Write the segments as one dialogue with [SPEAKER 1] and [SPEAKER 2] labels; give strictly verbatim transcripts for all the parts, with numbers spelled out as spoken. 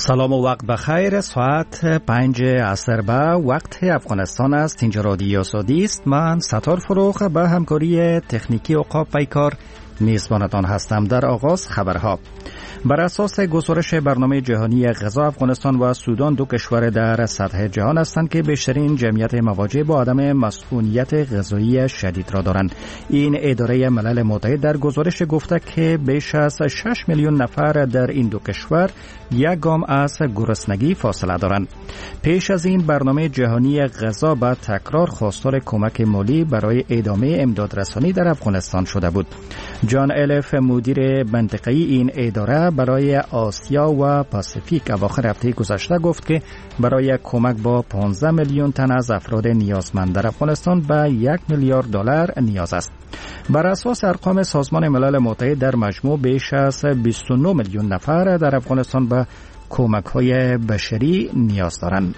[SPEAKER 1] سلام و وقت بخیر. ساعت پنج عصر به وقت افغانستان است. اینجا رادیو آزادی است. من ستار فروغ به همکاری تکنیکی عقاب پیکار میزبانتان هستم. در آغاز خبرها. بر اساس گزارش برنامه جهانی غذا، افغانستان و سودان دو کشور در سطح جهان هستند که بیشترین جمعیت مواجه با عدم مسئولیت غذایی شدید را دارند. این اداره ملل متحد در گزارش گفته که بیش از شش میلیون نفر در این دو کشور یک گام از گرسنگی فاصله دارند. پیش از این برنامه جهانی غذا به تکرار خواستار کمک مالی برای ادامه امدادرسانی در افغانستان شده بود. جان الف، مدیر منطقه‌ای این اداره برای آسیا و پاسیفیک، اواخر هفته گذشته گفت که برای کمک با پانزده میلیون تن از افراد نیازمند در افغانستان به یک میلیارد دلار نیاز است. بر اساس ارقام سازمان ملل متحد در مجموع بیش از بیست و نه میلیون نفر در افغانستان به کمک‌های بشری نیاز دارند.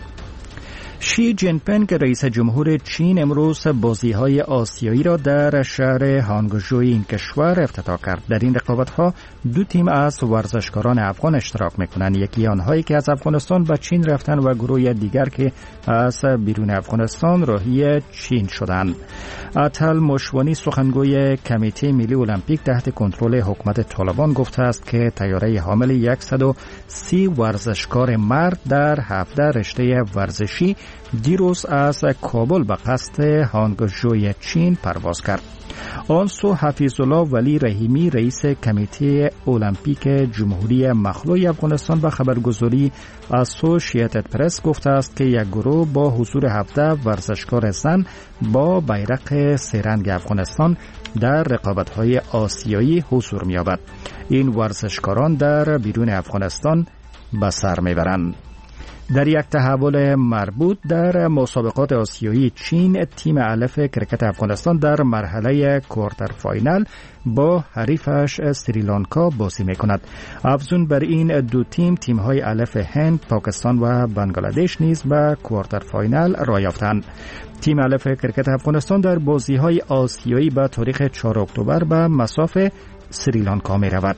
[SPEAKER 1] شی جین پینگ رئیس جمهور چین امروز بازی‌های آسیایی را در شهر هانگژو این کشور افتتاح کرد. در این رقابت‌ها دو تیم از ورزشکاران افغان اشتراک می‌کنند. یکی آنهایی که از افغانستان به چین رفتند و گروه دیگر که از بیرون افغانستان راهی چین شدند. اتل مشوانی، سخنگوی کمیته ملی المپیک تحت کنترل حکومت طالبان، گفته است که طیاره حامل صد و سی ورزشکار مرد در هفده رشته ورزشی دیروز از کابل به قصد هانگژوی چین پرواز کرد. آن سو حفیظالله ولی رحیمی، رئیس کمیته المپیک جمهوری مخلوع افغانستان، به خبرگزاری اسوسییتد پرس گفته است که یک گروه با حضور هفده ورزشکار زن با بیرق سه‌رنگ افغانستان در رقابت‌های آسیایی حضور می‌یابد. این ورزشکاران در بیرون افغانستان به سر می‌برند. در یک تحول مربوط در مسابقات آسیایی چین، تیم الف کرکت افغانستان در مرحله کوارتر فاینال با حریفش سریلانکا بازی می‌کند. افزون بر این دو تیم، تیم‌های الف هند، پاکستان و بنگلادش نیز به کوارتر فاینال راه یافتند. تیم الف کرکت افغانستان در بازی‌های آسیایی به تاریخ چهارم اکتبر به مصاف سریلانکا می‌رود.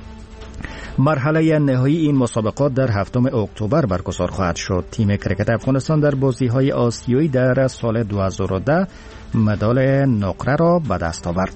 [SPEAKER 1] مرحله نهایی این مسابقات در هفتم اکتبر برگزار خواهد شد. تیم کرکت افغانستان در بازی‌های آسیایی در سال دو هزار و ده مدال نقره را به دست آورد.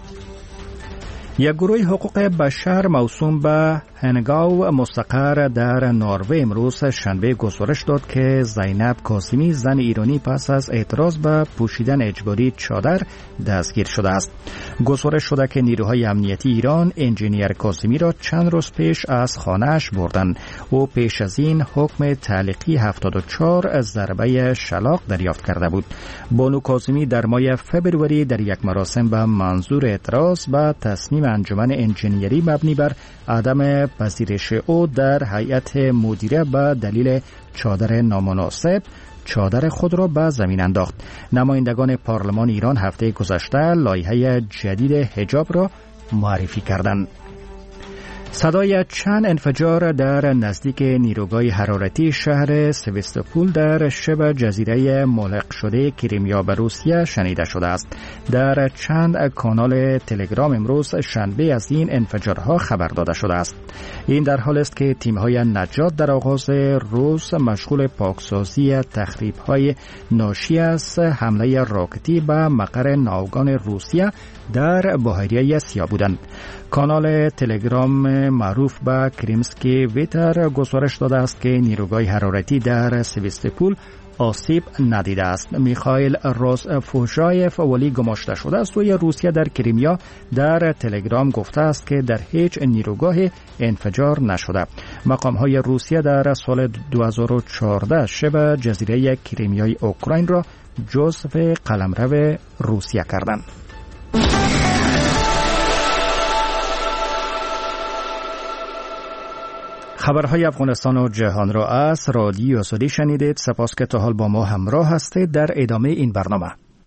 [SPEAKER 1] یک گروه حقوق بشر موسوم به هنگاو مستقر در نروژ امروز شنبه گزارش داد که زینب کاظمی، زن ایرانی، پس از اعتراض به پوشیدن اجباری چادر دستگیر شده است. گزارش شده که نیروهای امنیتی ایران انجینیر کاظمی را چند روز پیش از خانه‌اش بردند. او پیش از این حکم تعلیقی هفتاد و چهار ضربه شلاق دریافت کرده بود. بانو کاظمی در ماه فوریه در یک مراسم به منظور اعتراض به تصمیم انجمن انجینیری مبنی بر عدم پذیرش او در هیئت مدیره به دلیل چادر نامناسب چادر خود را به زمین انداخت. نمایندگان پارلمان ایران هفته گذشته لایحه جدید حجاب را معرفی کردند. صدای چند انفجار در نزدیک نیروگاه حرارتی شهر سوستوپول در شبه جزیره ملحق شده کریمیا به روسیه شنیده شده است. در چند کانال تلگرام امروز شنبه از این انفجارها خبر داده شده است. این در حال است که تیم‌های نجات در آغاز روز مشغول پاکسازی تخریب‌های ناشی از حمله راکتی به مقر ناوگان روسیه در بحیره سیاه بودند. کانال تلگرام معروف به کریمسکی ویتر گزارش داده است که نیروگاه حرارتی در سوستوپول آسیب ندیده است. میخائیل رازفوژایف، ولی گماشته شده از سوی روسیه در کریمیا، در تلگرام گفته است که در هیچ نیروگاه انفجار نشده. مقام‌های روسیه در سال دو هزار و چهارده شبه جزیره کریمیای اوکراین را جزو قلمرو روسیه کردند. خبرهای افغانستان و جهان را از رادیو آزادی شنیدید. سپاس که تا حال با ما همراه هستید. در ادامه این برنامه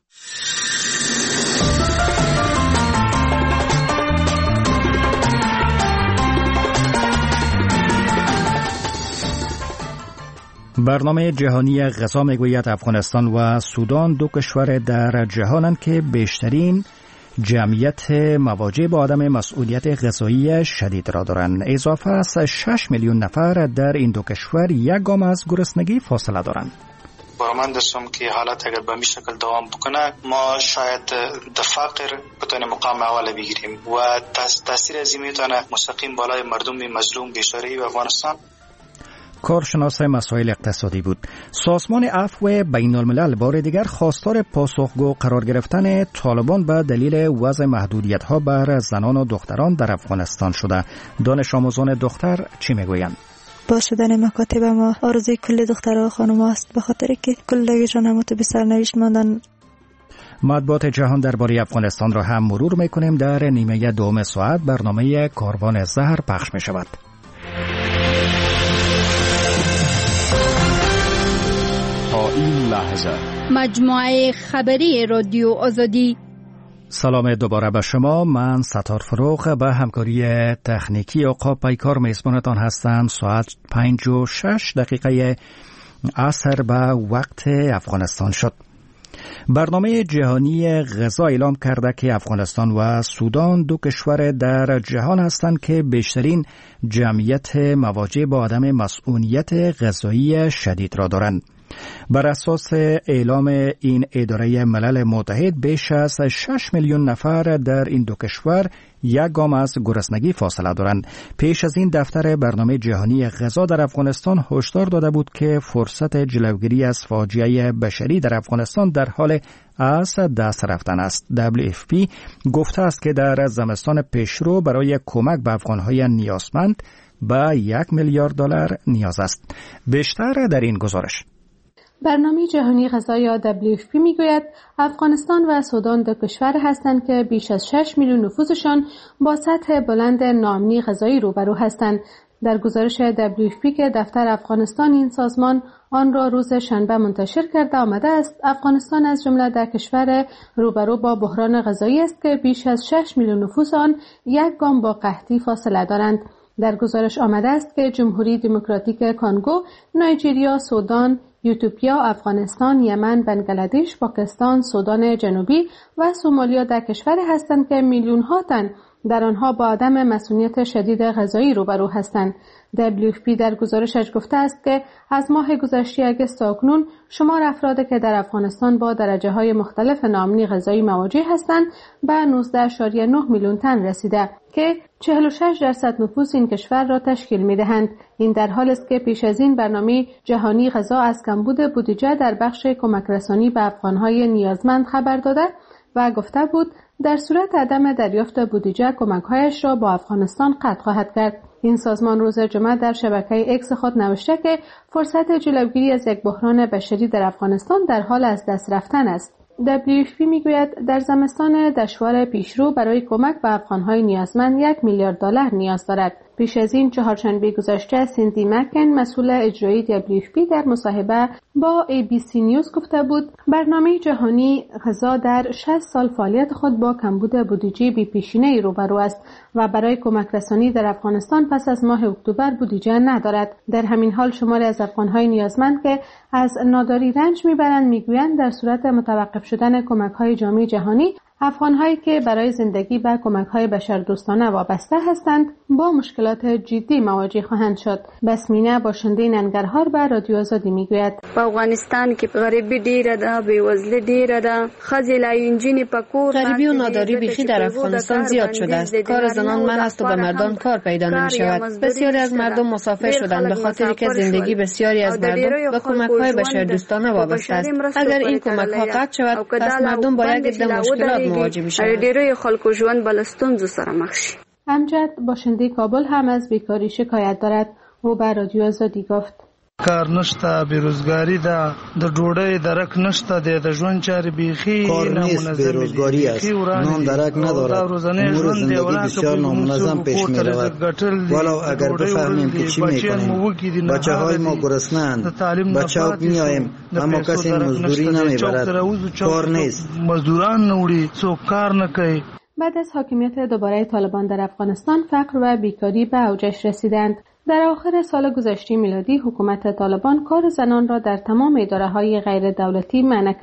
[SPEAKER 1] برنامه جهانی غذا میگوید افغانستان و سودان دو کشور در جهانند که بیشترین جمعیت مواجه با عدم مسئولیت غذایی شدید را دارند. اضافه از شش میلیون نفر در این دو کشور یک گام از گرسنگی فاصله دارند.
[SPEAKER 2] باورمند هستم که حالت اگر به این شکل دوام بکنه ما شاید د فقر بتونیم مقام اول بگیریم و تاثیر از این میتونه مستقیم بالای مردم مظلوم بیچاره افغانستان.
[SPEAKER 1] کارشناس مسائل اقتصادی بود. سازمان عفو بین الملل بار دیگر خواستار پاسخگو قرار گرفتن طالبان به دلیل وضع محدودیت‌ها بر زنان و دختران در افغانستان شده. دانش آموزان دختر چی میگویند؟
[SPEAKER 3] با شدن مکاتب ما آرزوی کل دخترها و خانم است، به خاطر که کلگیشان هم به سرنوشت ماندن.
[SPEAKER 1] مطبوعات جهان درباره افغانستان را هم مرور میکنیم. در نیمه دوم ساعت برنامه کاروان زهر پخش می شود.
[SPEAKER 4] تا این لحظه
[SPEAKER 5] مجموعه خبری رادیو آزادی.
[SPEAKER 1] سلام دوباره به شما. من ستار فروغ به همکاری تکنیکی عقاب پیکار میزبانتان هستم. ساعت پنج و شش دقیقه عصر به وقت افغانستان شد. برنامه جهانی غذا اعلام کرده که افغانستان و سودان دو کشور در جهان هستند که بیشترین جمعیت مواجه با عدم مسئولیت غذایی شدید را دارند. بر اساس اعلام این اداره ملل متحد بیش از شش میلیون نفر در این دو کشور یک گام از گرسنگی فاصله دارند. پیش از این دفتر برنامه جهانی غذا در افغانستان هشدار داده بود که فرصت جلوگیری از فاجعه بشری در افغانستان در حال از دست رفتن است. دبلیو اف پی گفته است که در زمستان پیشرو برای کمک به افغانهای نیازمند به یک میلیارد دلار نیاز است. بیشتر در این گزارش.
[SPEAKER 6] برنامه جهانی غذا یا دبلیو اف پی میگوید افغانستان و سودان دو کشور هستند که بیش از شش میلیون نفوسشان با سطح بلند ناامنی غذایی روبرو هستند. در گزارش دبلیو اف پی که دفتر افغانستان این سازمان آن را روز شنبه منتشر کرده آمده است، افغانستان از جمله در کشور روبرو با بحران غذایی است که بیش از شش میلیون نفوس آن یک گام با قحطی فاصله دارند. در گزارش آمده است که جمهوری دموکراتیک کانگو، نایجریا، سودان، ایتیوپیا، افغانستان، یمن، بنگلادش، پاکستان، سودان جنوبی و سومالیا در کشوری هستند که میلیون ها تن در آنها با عدم مسئولیت شدید غذایی روبرو هستند. دبلیو اف پی در گزارشش گفته است که از ماه گذشته آگوست تا اکنون شمار افرادی که در افغانستان با درجه‌های مختلف ناامنی غذایی مواجه هستند به نوزده ممیز نه میلیون تن رسیده که چهل و شش درصد نفوس این کشور را تشکیل می‌دهند. این در حالی است که پیش از این برنامه جهانی غذا از کمبود بودجه در بخش کمک رسانی به افغان‌های نیازمند خبر داده و گفته بود در صورت عدم دریافت بودجه کمک‌هایش را با افغانستان قطع خواهد کرد. این سازمان روز جمعه در شبکه اکس خود نوشته که فرصت جلوگیری از یک بحران بشری در افغانستان در حال از دست رفتن است. دبلیو اف پی میگوید در زمستان دشوار پیشرو برای کمک به افغان‌های نیازمند یک میلیارد دلار نیاز دارد. پیش از این چهارشنبه گذشته سیندی مکن مسئول اجرایی دبلیو اف پی در مصاحبه با ای بی سی نیوز گفته بود برنامه جهانی غذا در شصت سال فعالیت خود با کمبود بودجه بی‌پیشینه‌ای روبرو است و برای کمک رسانی در افغانستان پس از ماه اکتبر بودجه ندارد. در همین حال شماری از افغان‌های نیازمند که از ناداری رنج میبرند میگویند در صورت متوقف شدن کمک‌های جامعه جهانی افغان‌هایی که برای زندگی به کمک‌های بشردوستانه وابسته هستند با مشکلات جدی مواجه خواهند شد. بسمینه باشنده ننگرهار به رادیو آزادی میگوید
[SPEAKER 7] په افغانستان کې غریبی ډیره ده، بیوزلی ډیره ده، ښځې لا انجینې په کور
[SPEAKER 8] غریبی و ناداری بیخی در افغانستان زیاد شده است. کار زنان من است و به مردان کار پیدا نمی‌شود. بسیاری از مردم مسافر شدند به خاطر که زندگی بسیاری از مردم به کمک‌های بشردوستانه وابسته است. اگر این کمک‌ها قطع شود پس مردم با یک عده مشکلات مواجه می‌شوند.
[SPEAKER 7] ډیری خلکو ژوند بل ستونزو سره مخ شي.
[SPEAKER 6] امجد باشنده کابل هم از بیکاری شکایت دارد. او به رادیو آزادی گفت
[SPEAKER 9] کار نشته، بیروزگاری ده، د ډوډۍ درک نشته، د ژوند چارې بیخي
[SPEAKER 10] کار نیست، بیروزگاری است، نان درک ندارد، امور زندگی بسیار نامنظم پیش می رود. ولو اگر بفهمیم که چی می کنیم، بچه های ما گرسنه‌اند، به چوک می آییم اما کسی مزدوری نمی برد، کار نیست،
[SPEAKER 9] مزدوران نوړي، څوک کار نه کوي.
[SPEAKER 6] بعد از حاکمیت دوباره طالبان در افغانستان فقر و بیکاری به اوجش رسیدند. در آخر سال گذشته میلادی حکومت طالبان کار زنان را در تمام اداره‌های غیر دولتی منع کرد.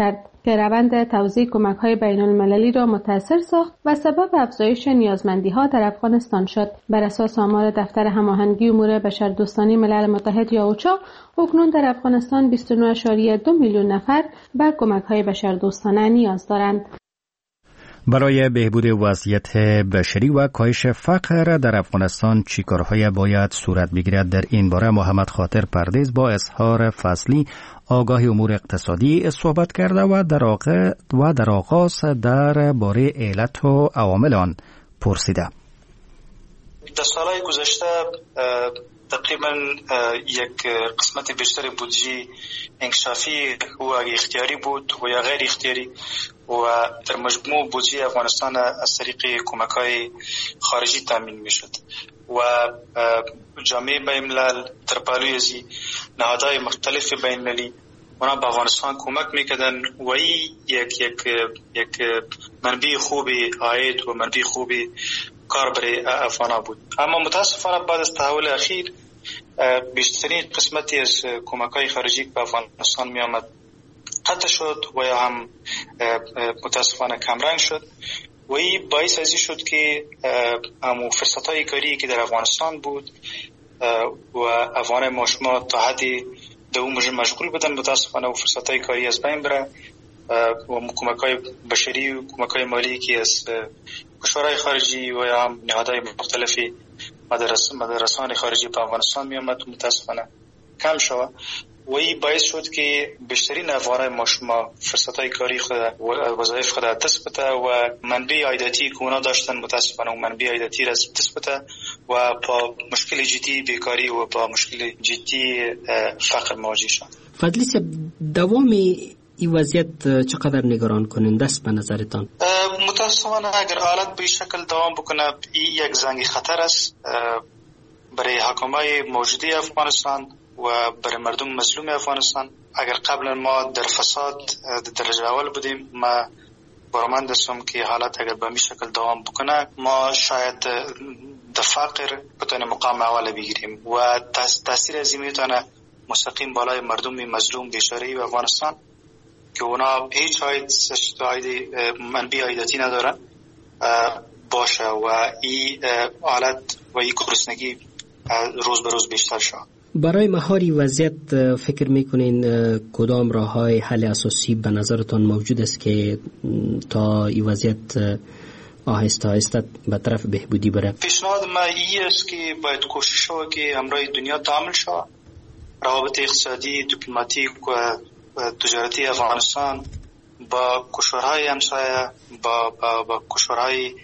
[SPEAKER 6] که روند توزیع کمک‌های بین‌المللی را متأثر ساخت و سبب افزایش نیازمندی‌ها در افغانستان شد. بر اساس آمار دفتر هماهنگی امور بشردوستانه ملل متحد یا اوچا، اکنون در افغانستان بیست و نه ممیز دو میلیون نفر به کمک‌های بشردوستانه نیاز دارند.
[SPEAKER 1] برای بهبود وضعیت بشری و کاهش فقر در افغانستان چی کارهای باید صورت بگیرد؟ در این باره محمد خاطر پردیس با اظهار فصلی آگاه امور اقتصادی صحبت کرده و در آغاز و در آغاز در باره علت و عوامل آن پرسیده.
[SPEAKER 2] در سالهای گذشته تقریبا یک قسمت بیشتر بودجه انکشافی و اختیاری بود و یا غیر اختیاری و در مجموع بودجه افغانستان از طریق کمک‌های خارجی تامین می‌شد و جامعه بین‌الملل در پالوی از نهادهای مختلف بین‌المللی اونا به افغانستان کمک می‌کردن و این یک یک یک منبع خوب عاید و منبع خوب کار برای افغانا بود. اما متاسفانه بعد از تحول اخیر بیشترین قسمتی از کمک‌های خارجی به افغانستان می آمد قطع شد و یا هم متاسفانه کمرنگ شد و این باعث ازی شد که همون فرصت‌های کاری که در افغانستان بود و افغان ما شما تا حدی دوم مشغول بودن، متاسفانه و فرصت‌های کاری از بین بره و کمک‌های بشری و کمک‌های مالی که از کشورهای خارجی و یا هم نهادهای مختلفی مدرس مدرسان خارجی به افغانستان می آمد متاسفانه کم شد و این باعث شد که بیشترین افغانای ما شما فرصت‌های کاری خود و وظایف خود دست بده و منبع عایداتی که اونا داشتن متاسفانه و منبع عایداتی را دست بده و با مشکل جدی بیکاری و با مشکل جدی فقر مواجه شد.
[SPEAKER 11] فضلی صاحب، دوام این وضعیت چقدر نگران کننده است به نظرتان؟
[SPEAKER 2] متاسفانه اگر حالت به شکل دوام بکنه این یک زنگ خطر است برای حکومت موجوده افغانستان و برای مردم مظلوم افغانستان. اگر قبلا ما در فساد در درجه اول بودیم، ما برآمد هستم که حالت اگر به این شکل دوام بکنه ما شاید در فقر بتونیم مقام اول بگیریم و تاثیر از این میتونه مستقیم بالای مردم مظلوم بیچاره و افغانستان که اونا هیچ عاید منبع عایداتی ندارن باشه و این حالت و این گرسنگی روز به روز بیشتر شد.
[SPEAKER 11] برای مهار وضعیت فکر میکنین کدام راه‌های حل اساسی به نظرتان موجود است که تا این وضعیت آهسته آهسته به طرف بهبودی بره؟
[SPEAKER 2] پیشنهاد ما این است که باید کوشش ها که همراه دنیا تعامل شود، روابط اقتصادی، دیپلماتیک و تجارتی افغانستان با کشورهای همسایه با با, با کشورهای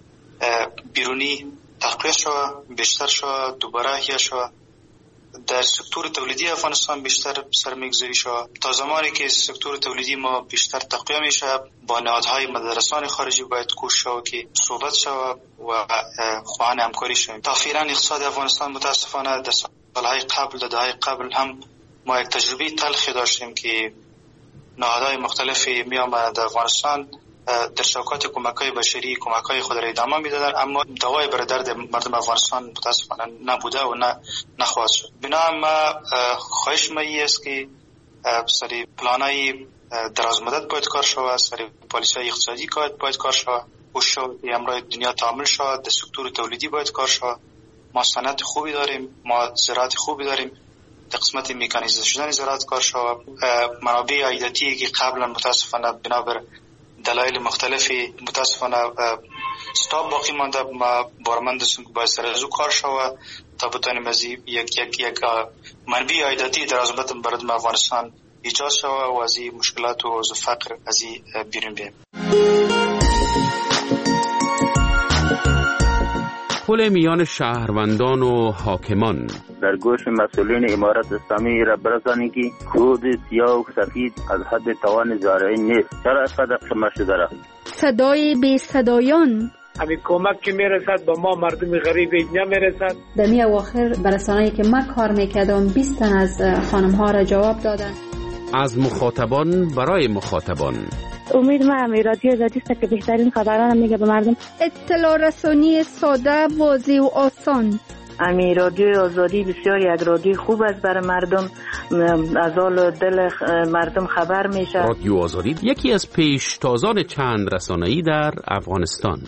[SPEAKER 2] بیرونی تقویت شود، بیشتر شود، دوباره احیا شود. در سکتور تولیدی افغانستان بیشتر سرمایه‌گذاری شود. تا زمانی که سکتور تولیدی ما بیشتر تقویت میشه با نهادهای مدرسان خارجی باید کوشش شود که صحبت شود و خواهان همکاری شویم. تأخیراً اقتصاد افغانستان متاسفانه در سالهای قبل در دههای قبل هم ما یک تجربه تلخی داشتیم که نهادهای مختلفی می آمدند در افغانستان در شوکات کمک‌های بشری کمک‌های خود را ادامه می‌دادند، اما دوای بر درد مردم افغانستان متاسفانه نبوده و نه نخواهد شد. بنابراین ما خواهش ما است که سری پلان‌های درازمدت باید کار شود، سری پالیسی‌های اقتصادی باید کار شود، و شود که امروز دنیا تعامل شود، در سکتور تولیدی باید کار شود. ما صنعت خوبی داریم، ما زراعت خوبی داریم، در قسمت مکانیزه شدن زراعت کار شود. منابع عایداتی که قبلا متاسفانه بنابر دلایل مختلفی متاسفانه استاب باقی مانده، ما بارمند هستیم که باید سر از او کار شود تا بتانیم از یک یک یک منبع عایداتی در ازمت مردم افغانستان ایجاد شود و از این مشکلات و از فقر از این بیرون بیاییم.
[SPEAKER 12] پل میان شهروندان و حاکمان
[SPEAKER 13] در گوش مسئولین امارت اسلامی را برسانید که کود سیاه و سفید از حد توان زارعین نیست. چرا اینقدر کم شده را؟
[SPEAKER 5] صدای بی صدایان،
[SPEAKER 14] همین کمک که میرسد با ما مردم غریب نمیرسد.
[SPEAKER 6] در می اواخر برسانه‌ای که من کار میکردم بیست تن از خانم ها را جواب دادن.
[SPEAKER 12] از مخاطبان برای مخاطبان.
[SPEAKER 15] امید ما هم رادیو آزادی است که بهترین خبران میگه به مردم.
[SPEAKER 5] اطلاع رسانی ساده، واضح و آسان.
[SPEAKER 15] امی رادیو آزادی بسیار یک رادیو خوب است برای مردم، از حال دل مردم خبر میشه.
[SPEAKER 12] رادیو آزادی یکی از پیشتازان چند رسانه‌ای در افغانستان.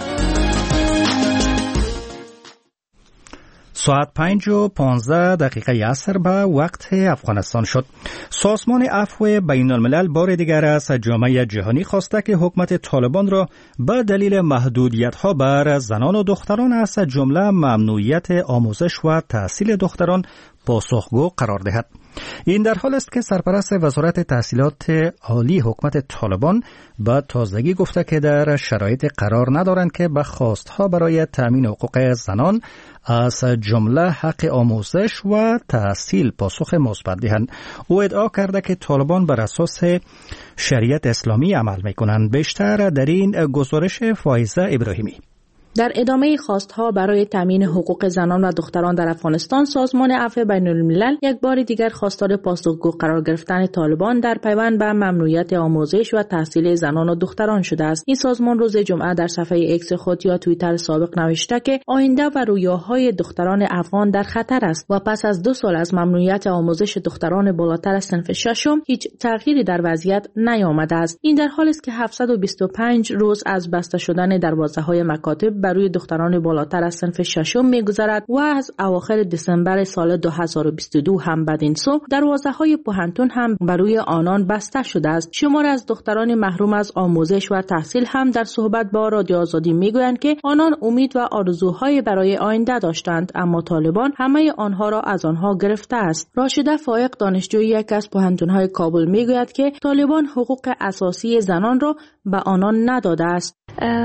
[SPEAKER 1] ساعت پنج و پانزده دقیقه عصر به وقت افغانستان شد. سازمان عفو بین الملل بار دیگر از جامعه جهانی خواسته که حکومت طالبان را به دلیل محدودیت‌ها بر زنان و دختران از جمله ممنوعیت آموزش و تحصیل دختران پاسخگو قرار دهد. این در حال است که سرپرست وزارت تحصیلات عالی حکومت طالبان به تازگی گفته که در شرایط قرار ندارند که به خواستها برای تأمین حقوق زنان از جمله حق آموزش و تحصیل پاسخ مثبت دهند. او ادعا کرده که طالبان بر اساس شریعت اسلامی عمل می‌کنند. بیشتر در این گزارش فائزه ابراهیمی.
[SPEAKER 16] در ادامه خواستها برای تامین حقوق زنان و دختران در افغانستان، سازمان عفو بین الملل یک بار دیگر خواستار پاسخگو قرار گرفتن طالبان در پیوند به ممنوعیت آموزش و تحصیل زنان و دختران شده است. این سازمان روز جمعه در صفحه اکس خود یا توییتر سابق نوشته که آینده و رویاهای دختران افغان در خطر است و پس از دو سال از ممنوعیت آموزش دختران بالاتر از صنف ششم هیچ تغییری در وضعیت نیامده است. این در حالی است که هفتصد و بیست و پنج روز از بسته شدن دروازه‌های مکاتب بر روی دختران بالاتر از صنف ششم می‌گذرد و از اواخر دسامبر سال دو هزار و بیست و دو هم بدین سو دروازه‌های پوهنتون هم بر روی آنان بسته شده است. شمار از دختران محروم از آموزش و تحصیل هم در صحبت با رادیو آزادی میگویند که آنان امید و آرزوهای برای آینده داشتند، اما طالبان همه آنها را از آنها گرفته است. راشده فائق، دانشجوی یک از پوهنتون‌های کابل میگوید که طالبان حقوق اساسی زنان را به آنان نداده است.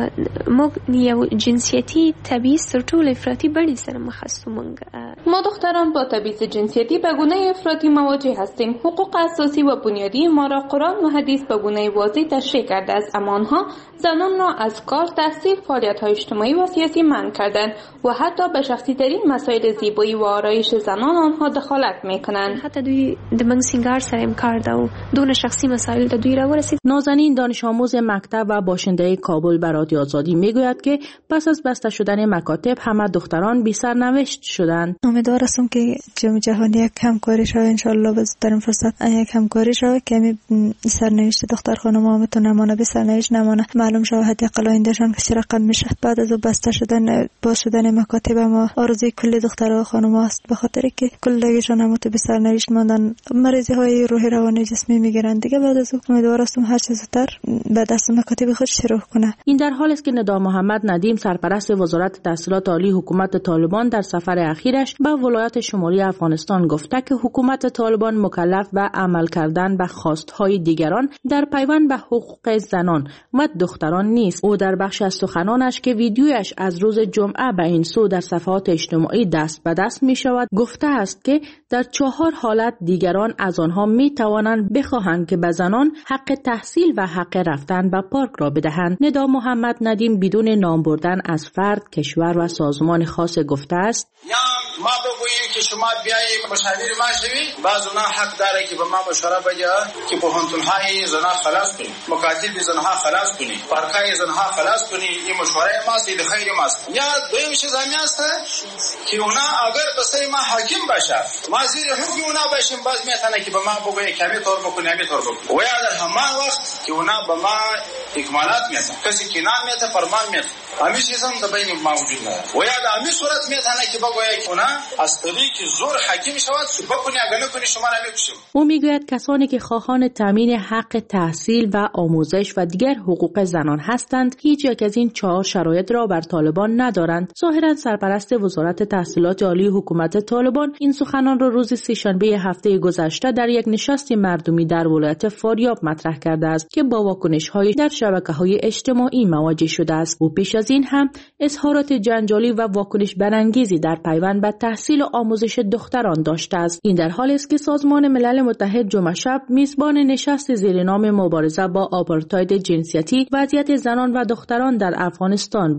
[SPEAKER 17] ما یو جنسیتی تبعیض تر ټولو افراطي بڼې سره مخ هستو.
[SPEAKER 6] ما دختران با تبعیض جنسیتی به گونه افراطی مواجه هستیم. حقوق اساسی و بنیادی ما را قرآن و حدیث به گونه واضح تشریح کرده است، اما آنها زنان را از کار، تحصیل، فعالیت‌های اجتماعی و سیاسی منع کردند و حتی به شخصی ترین مسائل زیبایی و آرایش زنان آنها دخالت می‌کنند.
[SPEAKER 17] حتی دوی د منګ سینګار سره هم کار دا و دون شخصی مسائل د دوی را ورسید.
[SPEAKER 16] نازنین، دانش آموز مکتب و باشنده کابل به رادیو آزادی میگوید که پس از بسته شدن مکاتب همه دختران بی سرنوشت شدند.
[SPEAKER 3] امیدوار هستم که جام جهانی یک همکاری شود، ان شاء الله در این فرصت یک همکاری شود که می سرنوشت دختر خانم‌ها میتونه نمونه به سرنوشت نمونه معلوم شود حداقل آیندهشان که چه رقم میشه. بعد از بسته شدن باز شدن مکاتب ما آرزوی کل دخترها و خانم‌ها است، به خاطر که کلشان هم به سرنوشت ماندن، مریضی های روحی روانی جسمی میگیرند دیگه. بعد از امیدوار هستم هر چه زودتر به دست مکاتب خود شروع کنه.
[SPEAKER 16] این در حالی است که ندا محمد ندیم، سرپرست وزارت تحصیلات عالی حکومت طالبان، در سفر اخیرش به ولایت شمالی افغانستان گفته که حکومت طالبان مکلف به عمل کردن به خواستهای دیگران در پیوند به حقوق زنان و دختران نیست. او در بخش از سخنانش که ویدیویش از روز جمعه به این سو در صفحات اجتماعی دست به دست می شود گفته است که در چهار حالت دیگران از آنها می توانند بخواهند که به زنان حق تحصیل و حق رفتن به پارک را بدهند. ندا محمد ندیم بدون نام بردن از فرد، کشور و سازمان خاص گفته است:
[SPEAKER 18] یا ما بگوییم که شما بیایید مشاور ما شوید، بعض اونا حق داره که به ما مشوره بده که پوهنتون‌های زنها خلاص کنید، مکاتب زنها خلاص کنید، پارک‌های زنها خلاص کنید. این مشوره ماست، این خیر ماست. یا دویم چیز هم هست که اونا اگر به سر ما حاکم باشه، ما زیر حکم اونا باشیم، باز میتونه که به ما بگویه که همین طور بکنی، همین طور بکنی. و یا در همان وقت که اونا به ما اکمالات میتونه، کسی که نام میته فرمان میته، همین چیز هم در بین موجود نه. و یا در همین صورت میتونه که بگویه که اونا از طریق زور حاکم شود، بکنی اگر نکنی شما را میکشیم.
[SPEAKER 16] او میگوید کسانی که خواهان تامین حق تحصیل و آموزش و دیگر حقوق زنان هستند هیچ یک از این چهار شرایط را بر طالبان ندارند. ظاهرا سرپرست وزارت تحصیلات عالی حکومت طالبان این سخنان را روز سه‌شنبه هفته گذشته در یک نشست مردمی در ولایت فاریاب مطرح کرده است که با واکنش‌های در شبکه‌های اجتماعی مواجه شده است. او پیش از این هم اظهارات جنجالی و واکنش برانگیزی در پیوند به تحصیل و آموزش دختران داشته است. این در حالی است که سازمان ملل متحد جمعه شب میزبان نشست زیر نام مبارزه با آپارتاید جنسیتی، وضعیت زنان و دختران در افغانستان بود.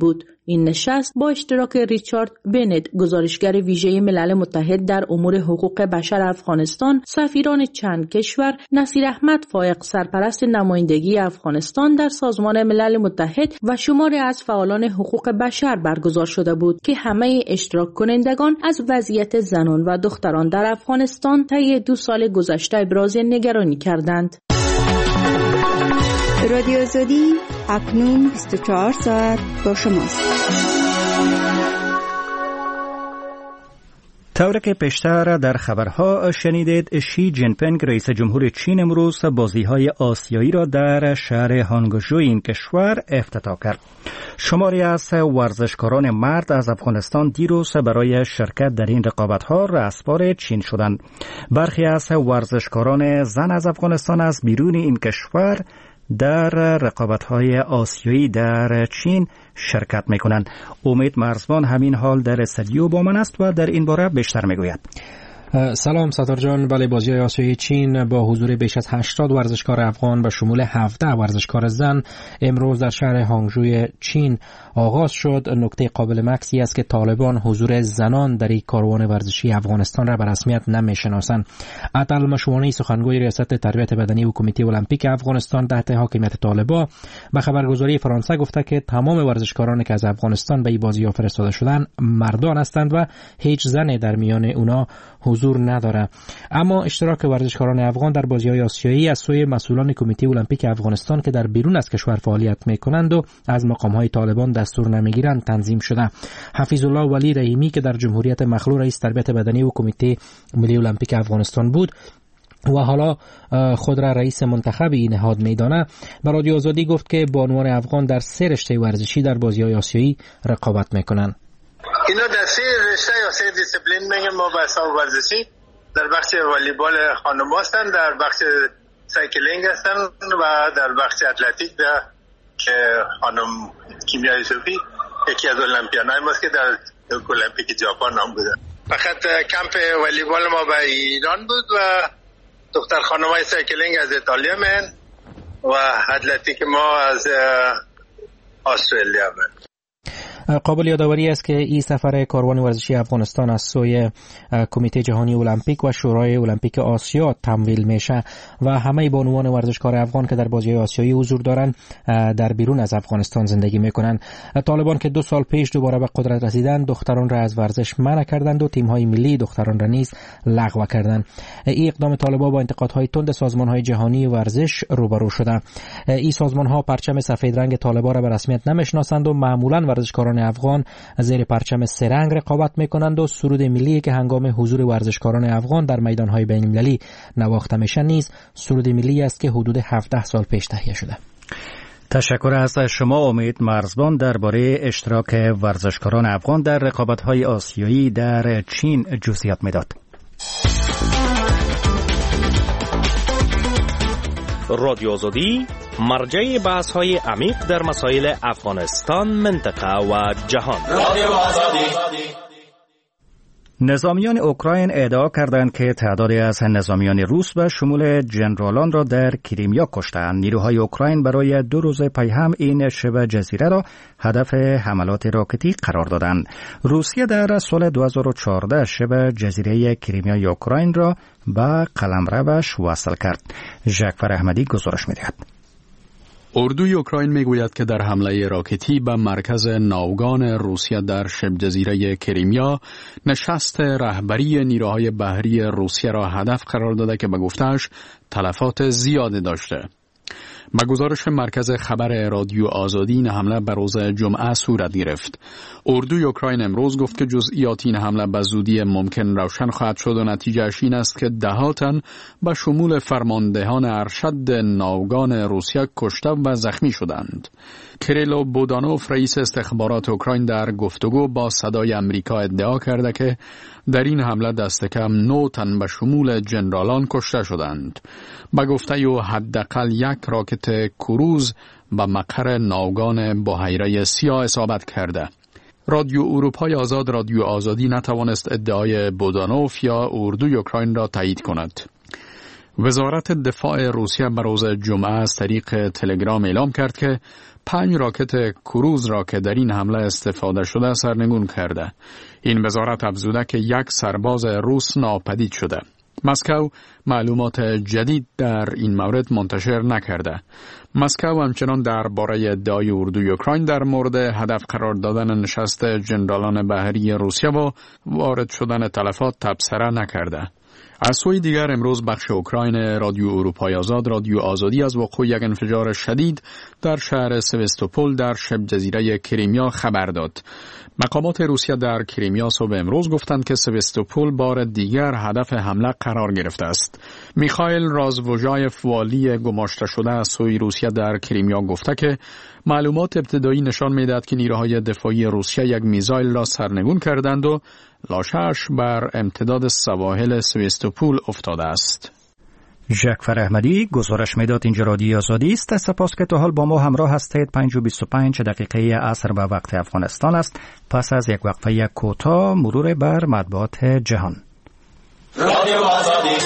[SPEAKER 16] این نشست با اشتراک ریچارد بنت، گزارشگر ویژه ملل متحد در امور حقوق بشر افغانستان، سفیران چند کشور، نصیر احمد فائق سرپرست نمایندگی افغانستان در سازمان ملل متحد و شماری از فعالان حقوق بشر برگزار شده بود که همه اشتراک کنندگان از وضعیت زنان و دختران در افغانستان طی دو سال گذشته ابراز نگرانی کردند.
[SPEAKER 19] رادیو آزادی اکنون بیست و چهار ساعت با شماست.
[SPEAKER 1] طوری که پیشتر در خبرها شنیدید، شی جین پینگ رئیس جمهور چین امروز بازی‌های آسیایی را در شهر هانگژو این کشور افتتاح کرد. شماری از ورزشکاران مرد از افغانستان دیروز برای شرکت در این رقابت‌ها رسپار چین شدند. برخی از ورزشکاران زن از افغانستان از بیرون این کشور در رقابت‌های آسیایی در چین شرکت می‌کنند. امید مرزبان همین حال در استودیو با من است و در این باره بیشتر می‌گوید.
[SPEAKER 20] سلام ستار جان. بله، بازی‌های آسیایی چین با حضور بیش از هشتاد ورزشکار افغان به شمول هفده ورزشکار زن امروز در شهر هانگژوی چین آغاز شد. نکته قابل مکسی است که طالبان حضور زنان در این کاروان ورزشی افغانستان را به رسمیت نمی‌شناسند. عطل مشوانی، سخنگوی ریاست تربیت بدنی و کمیته المپیک افغانستان تحت حاکمیت طالبان، به خبرگزاری فرانسه گفته که تمام ورزشکارانی که از افغانستان به این بازی‌ها فرستاده شدند مردان هستند و هیچ زنی در میان اونا حضور نداره. اما اشتراک ورزشکاران افغان در بازی‌های آسیایی از سوی مسئولان کمیته المپیک افغانستان که در بیرون از کشور فعالیت می‌کنند و از مقام‌های طالبان دستور نمی‌گیرند تنظیم شده. حفیظ الله ولی رحیمی که در جمهوریت مخلوع رئیس تربیت بدنی و کمیته ملی المپیک افغانستان بود و حالا خود را رئیس منتخب این نهاد میدانه، به رادیو آزادی گفت که بانوان افغان در سه رشته ورزشی در بازی‌های آسیایی رقابت می‌کنند.
[SPEAKER 21] اینا در سه رشته یا سه دیسیپلین میگن ما به حساب ورزشی. در بخش والیبال خانم هستن، در بخش سایکلینگ هستن و در بخش اتلتیک ده که خانم کیمیا یوسفی یکی از المپیانای ماست که در المپیک ژاپن نام بوده. فقط کمپ والیبال ما به ایران بود و دختر خانمای سایکلینگ از ایتالیا من و اتلتیک ما از استرالیا من.
[SPEAKER 20] قابل یادآوری است که این سفر کاروان ورزشی افغانستان از سوی کمیته جهانی المپیک و شورای المپیک آسیا تمویل میشه و همه بانوان ورزشکار افغان که در بازی‌های آسیایی حضور دارند در بیرون از افغانستان زندگی میکنند. طالبان که دو سال پیش دوباره به قدرت رسیدند، دختران را از ورزش منع کردند و تیم‌های ملی دختران را نیز لغو کردند. این اقدام طالبان با انتقادهای تند سازمان‌های جهانی ورزش روبرو شده. این سازمان‌ها پرچم سفید رنگ طالبان را به رسمیت نمیشناسند و معمولاً ورزشکاران افغان زیر پرچم سه رنگ رقابت میکنند و سرود ملی که هنگام حضور ورزشکاران افغان در میدانهای بین المللی نواخته میشه نیز سرود ملی است که حدود هفده سال پیش تهیه شده.
[SPEAKER 1] تشکر از شما امید مرزبان درباره اشتراک ورزشکاران افغان در رقابت‌های آسیایی در چین جزئیات میداد.
[SPEAKER 22] رادیو آزادی مرجع بحث های عمیق در مسائل افغانستان، منطقه و جهان. رادیو آزادی.
[SPEAKER 1] نظامیان اوکراین ادعا کردند که تعدادی از نظامیان روس به شمول جنرالان را در کریمیا کشتند. نیروهای اوکراین برای دو روز پی هم این شبه جزیره را هدف حملات راکتی قرار دادند. روسیه در سال دو هزار و چهارده شبه جزیره کریمیای اوکراین را به قلمروش وصل کرد. ژاکفر احمدی گزارش می‌دهد.
[SPEAKER 4] اردوی اوکراین میگوید که در حمله راکتی به مرکز ناوگان روسیه در شبه جزیره کریمیا نشست رهبری نیروهای بحری روسیه را هدف قرار داده که به گفته‌اش تلفات زیادی داشته. با گزارش مرکز خبر رادیو آزادی، این حمله به روز جمعه صورت گرفت. اردوی اوکراین امروز گفت که جزئیات این حمله به زودی ممکن روشن خواهد شد و نتیجهش این است که ده تن به شمول فرماندهان ارشد ناوگان روسیه کشته و زخمی شدند. کریلو بودانوف رئیس استخبارات اوکراین در گفتگو با صدای امریکا ادعا کرده که در این حمله دست کم نه تن به شمول جنرالان کشته شدند. با گفته او حداقل یک راکت کروز به مقر ناوگان بحیره سیاه اصابت کرده. رادیو اروپای آزاد رادیو آزادی نتوانست ادعای بودانوف یا اردوی اوکراین را تایید کند. وزارت دفاع روسیه به روز جمعه از طریق تلگرام اعلام کرد که پنج راکت کروز را که در این حمله استفاده شده سرنگون کرده. این وزارت افزوده که یک سرباز روس ناپدید شده. مسکو معلومات جدید در این مورد منتشر نکرده. مسکو همچنان درباره ادعای اردوی اوکراین در مورد هدف قرار دادن نشست ژنرالان بحری روسیه و وارد شدن تلفات تبصره نکرده. از سوی دیگر امروز بخش اوکراین رادیو اروپای آزاد رادیو آزادی از وقوع یک انفجار شدید در شهر سوستوپول در شبه جزیره کریمیا خبر داد. مقامات روسیه در کریمیا صبح امروز گفتند که سوستوپول بار دیگر هدف حمله قرار گرفته است. میخائیل رازوژایف والی گماشته شده از سوی روسیه در کریمیا گفته که معلومات ابتدایی نشان می‌دهد که نیروهای دفاعی روسیه یک میزایل را سرنگون کردند و لاشه‌اش بر امتداد سواحل سوستوپول افتاده است.
[SPEAKER 1] ژاکفر احمدی گزارش میداد. اینجا رادیو آزادی است. سپاس که تا حال با ما همراه هستید. پنج و بیست و پنج دقیقه عصر به وقت افغانستان است. پس از یک وقفه کوتاه مرور بر مطبوعات جهان. رادیو آزادی.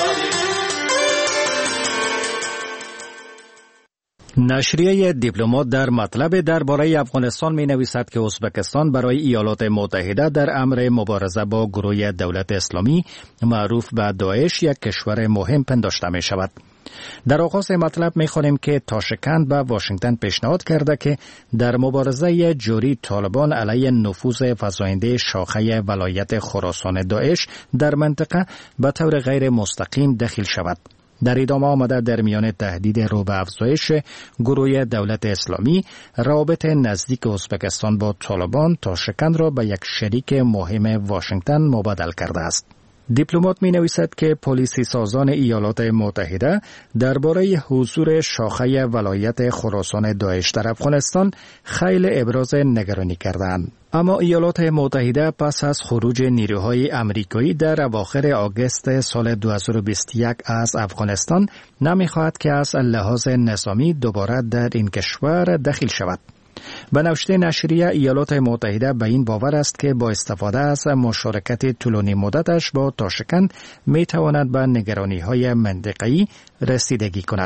[SPEAKER 1] نشریه دیپلمات در مطلب درباره افغانستان می نویسد که ازبکستان برای ایالات متحده در امر مبارزه با گروه دولت اسلامی معروف به داعش یک کشور مهم پنداشته می شود. در آغاز مطلب می خوانیم که تاشکند به واشنگتن پیشنهاد کرده که در مبارزه جاری طالبان علیه نفوذ فزاینده شاخه ولایت خراسان داعش در منطقه به طور غیر مستقیم دخیل شود. در ادامه آمده در میان تهدید رو به افزایش گروه دولت اسلامی، روابط نزدیک ازبکستان با طالبان تاشکند را به یک شریک مهم واشنگتن مبادل کرده است. دیپلمات می نویسد که پلیسی سازان ایالات متحده درباره حضور شاخه ولایت خراسان داعش در افغانستان خیلی ابراز نگرانی کردند. اما ایالات متحده پس از خروج نیروهای امریکایی در اواخر آگوست سال دو هزار و بیست و یک از افغانستان نمی‌خواهد که از لحاظ نظامی دوباره در این کشور دخیل شود. به نوشته نشریه ایالات متحده به این باور است که با استفاده از مشارکت طولانی مدتش با تاشکند می تواند به نگرانی‌های منطقه‌ای رسیدگی کند.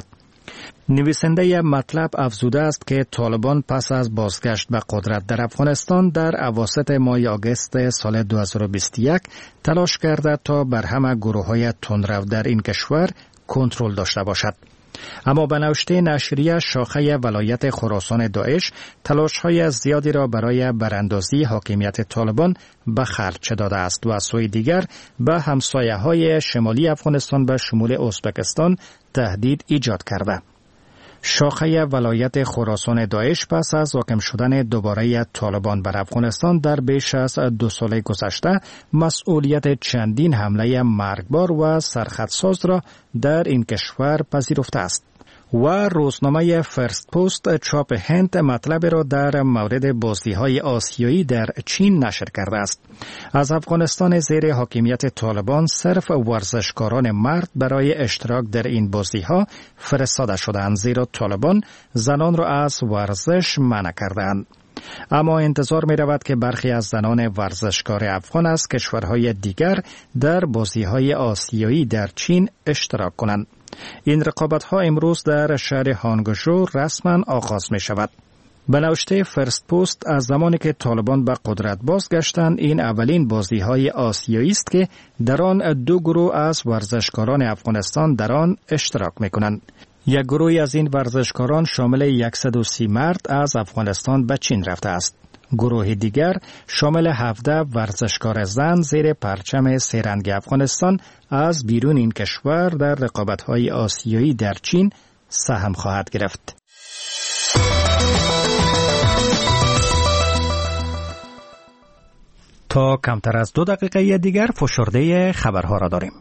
[SPEAKER 1] نویسنده مطلب افزوده است که طالبان پس از بازگشت به قدرت در افغانستان در اواسط ماه آگوست سال دو هزار و بیست و یک تلاش کرده تا بر همه گروه‌های تندرو در این کشور کنترل داشته باشد. اما به نوشته نشریه شاخه ولایت خراسان داعش تلاش‌های زیادی را برای براندازی حاکمیت طالبان به خرج داده است و از سوی دیگر به همسایه‌های شمالی افغانستان به شمول ازبکستان تهدید ایجاد کرده. شاخه ولایت خراسان داعش پس از حاکم شدن دوباره طالبان بر افغانستان در بیش از دو سال گذشته مسئولیت چندین حمله مرگبار و سرخطساز را در این کشور پذیرفته است. و روزنامه فرست پست چاپ هند مطلب را در مورد بازی‌های آسیایی در چین نشر کرده است. از افغانستان زیر حاکمیت طالبان صرف ورزشکاران مرد برای اشتراک در این بازی‌ها فرستاده شدند، زیرا طالبان زنان را از ورزش منع کردند. اما انتظار می رود که برخی از زنان ورزشکار افغان از کشورهای دیگر در بازی‌های آسیایی در چین اشتراک کنند. این رقابت‌ها امروز در شهر هانگژو رسما آغاز می شود. به نوشته فرست پست از زمانی که طالبان به قدرت بازگشتند این اولین بازی‌های آسیایی است که در آن دو گروه از ورزشکاران افغانستان در آن اشتراک می‌کنند. یک گروه از این ورزشکاران شامل صد و سی مرد از افغانستان به چین رفته است. گروه دیگر شامل هفده ورزشکار زن زیر پرچم سه‌رنگ افغانستان از بیرون این کشور در رقابت‌های آسیایی در چین سهم خواهد گرفت. تا کمتر از دو دقیقه دیگر فشرده خبرها را داریم.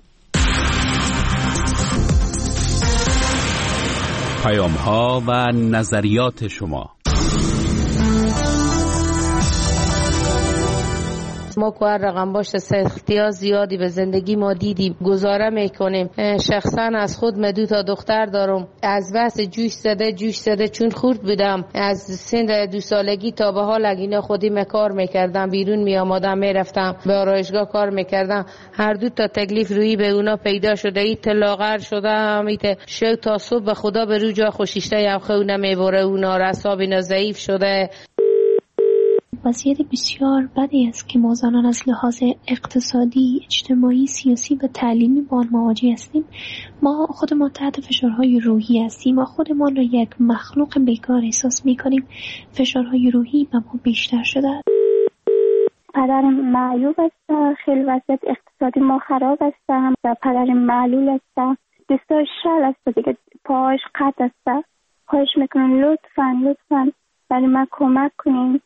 [SPEAKER 12] پیام‌ها و نظریات شما.
[SPEAKER 7] ما که هر رقم باشه سختی‌ها زیادی به زندگی ما دیدیم، گزاره میکنیم. شخصا از خود من دو تا دختر دارم، از بس جوش زده جوش زده چون خورد بودم، از سن دو سالگی تا به حال اگه خودی من کار میکردم، بیرون می آمدم میرفتم به آرایشگاه کار میکردم. هر دو تا تکلیف روی به اونا پیدا شده، ایت لاغر شده هم ایت شو تا صبح به خدا به رو جا خوشیشته یا خونه میبره، اونا رساب اینا ضعیف شده.
[SPEAKER 8] وضعیت بسیار بدی است که ما زنان از لحاظ اقتصادی، اجتماعی، سیاسی و تعلیمی با آن مواجه هستیم. ما خودمان تحت فشارهای روحی هستیم. ما خودمان را یک مخلوق بیکار احساس می‌کنیم. فشارهای روحی به ما بیشتر شده.
[SPEAKER 23] پدرم معیوب است، خیلی وضعیت اقتصادی ما خراب است و پدرم معلول است، دستاش شل است دیگه، پاهاش قطع است. خواهش میکنم لطفاً لطفاً برای من کمک کنین.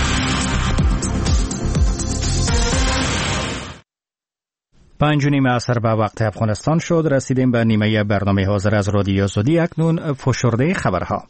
[SPEAKER 1] پنج و نیم عصر به وقت افغانستان شد. رسیدیم به نیمه برنامه حاضر از رادیو آزادی. اکنون فشرده خبرها.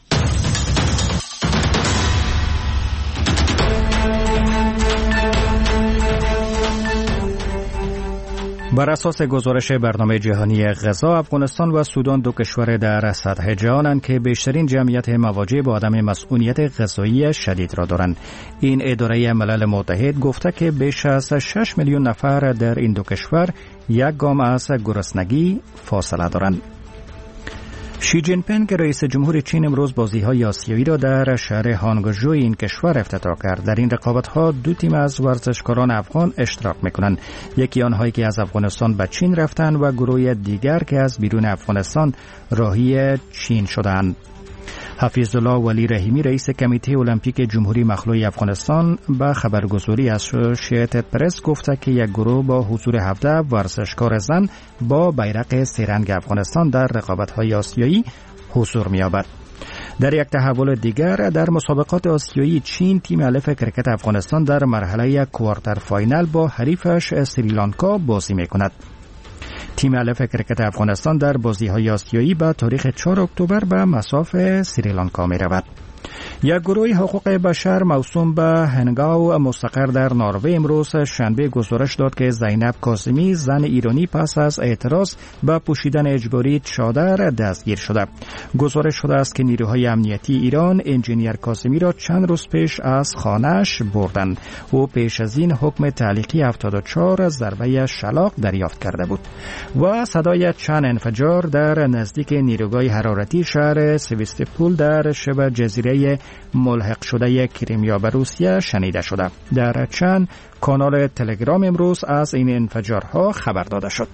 [SPEAKER 1] بر اساس گزارش برنامه جهانی غذا، افغانستان و سودان دو کشور در سطح جهانند که بیشترین جمعیت مواجه با عدم مسئولیت غذایی شدید را دارند. این اداره ملل متحد گفته که بیش از شش میلیون نفر در این دو کشور یک گام از گرسنگی فاصله دارند. شی جین پینگ رئیس جمهور چین امروز بازی‌های آسیایی را در شهر هانگژو این کشور افتتاح کرد. در این رقابت‌ها دو تیم از ورزشکاران افغان اشتراک می‌کنند. یکی آنهایی که از افغانستان به چین رفتند و گروه دیگر که از بیرون افغانستان راهی چین شدند. حفیظالله ولی رحیمی رئیس کمیته المپیک جمهوری مخلوع افغانستان به خبرگزاری اسوسییتد پرس گفته که یک گروه با حضور هفده ورزشکار زن با بیرق سه‌رنگ افغانستان در رقابت‌های آسیایی حضور می‌یابد. در یک تحول دیگر، در مسابقات آسیایی چین تیم الف کرکت افغانستان در مرحله کوارتر فاینال با حریفش سریلانکا بازی می‌کند. تیم الف کرکت افغانستان در بازی‌های آسیایی به تاریخ چهارم اکتبر به مصاف سریلانکا می‌رود. یک گروه حقوق بشر موسوم به هنگاو مستقر در نروژ امروز شنبه گزارش داد که زینب کاظمی، زن ایرانی، پس از اعتراض به پوشیدن اجباری چادر دستگیر شده. گزارش شده است که نیروهای امنیتی ایران انجینیر کاظمی را چند روز پیش از خانه‌اش بردند. او پیش از این حکم تعلیقی هفتاد و چهار ضربه شلاق دریافت کرده بود. و صدای چند انفجار در نزدیک نیروگاه حرارتی شهر سویستوپول در شبه جزیره ملحق شده کریمیا به روسیه شنیده شده. در چند کانال تلگرام امروز از این انفجارها خبر داده شد.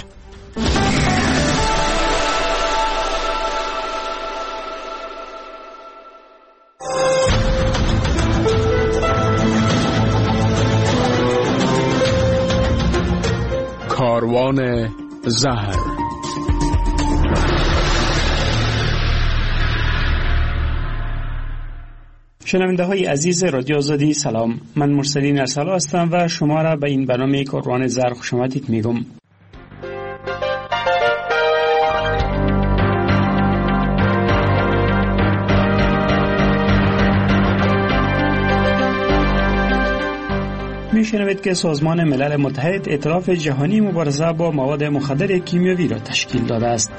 [SPEAKER 4] کاروان زهر.
[SPEAKER 24] شنونده های عزیز رادیو آزادی سلام، من مرسلین ارسلا هستم و شما را به این برنامه کاروان زهر خوش آمدید میگم. میشنوید که سازمان ملل متحد ائتلاف جهانی مبارزه با مواد مخدر کیمیایی را تشکیل داده است.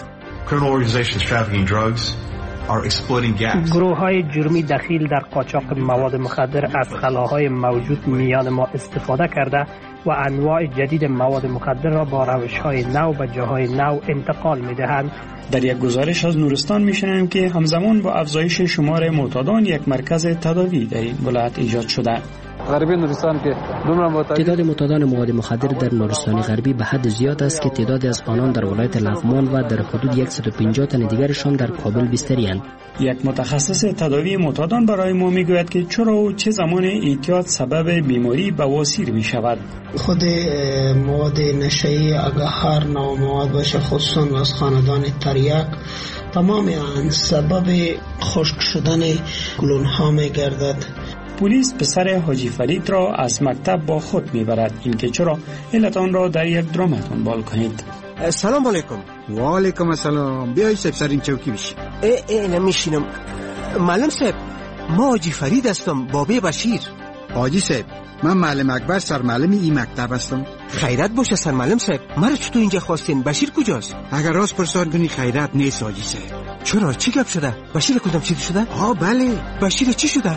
[SPEAKER 25] گروه های جرمی دخیل در قاچاق مواد مخدر از خلاهای موجود میان ما استفاده کرده و انواع جدید مواد مخدر را با روش های نو به جاهای نو انتقال می دهند.
[SPEAKER 24] در یک گزارش از نورستان می شنویم که همزمان با افزایش شمار معتادان یک مرکز تداوی در این ولایت ایجاد شده.
[SPEAKER 26] غربی نورستان که
[SPEAKER 11] تعداد معتادان مواد مخدر در نورستان غربی به حد زیاد است که تعدادی از آنان در ولایت لغمان و در حدود صد و پنجاه تن دیگرشان در کابل بستری‌اند.
[SPEAKER 24] یک متخصص تداوی معتادان برای ما میگوید که چرا و چه زمان اعتیاد سبب بیماری بواسیر می شود.
[SPEAKER 27] خود مواد نشئی اگر هر نوع مواد باشه، خصوصا از خاندان تریاک، تمام آن سبب خشک شدن گلون ها می گردد.
[SPEAKER 24] پلیس پسر حاجی فرید را از مکتب با خود میبرد. این که چرا علت آن را در یک درام دنبال کنید.
[SPEAKER 28] سلام علیکم.
[SPEAKER 29] و علیکم السلام. بیایید صاحب سر این چوکی بشی.
[SPEAKER 28] ای ای نمیشینم. معلم صاحب، ما حاجی فرید هستم، بابی بشیر.
[SPEAKER 29] حاجی صاحب، من معلم اکبر سرمعلم این مکتب هستم.
[SPEAKER 28] خیرت باشه سرمعلم صاحب، مرا چطور اینجا خواستین؟ بشیر کجاست؟
[SPEAKER 29] اگر راست پرسان کنی خیرت نیست حاجی صاحب.
[SPEAKER 28] چرا؟ چی گپ شده؟ بشیر کدام چی شده؟
[SPEAKER 29] آه بله.
[SPEAKER 28] بشیر چی شده؟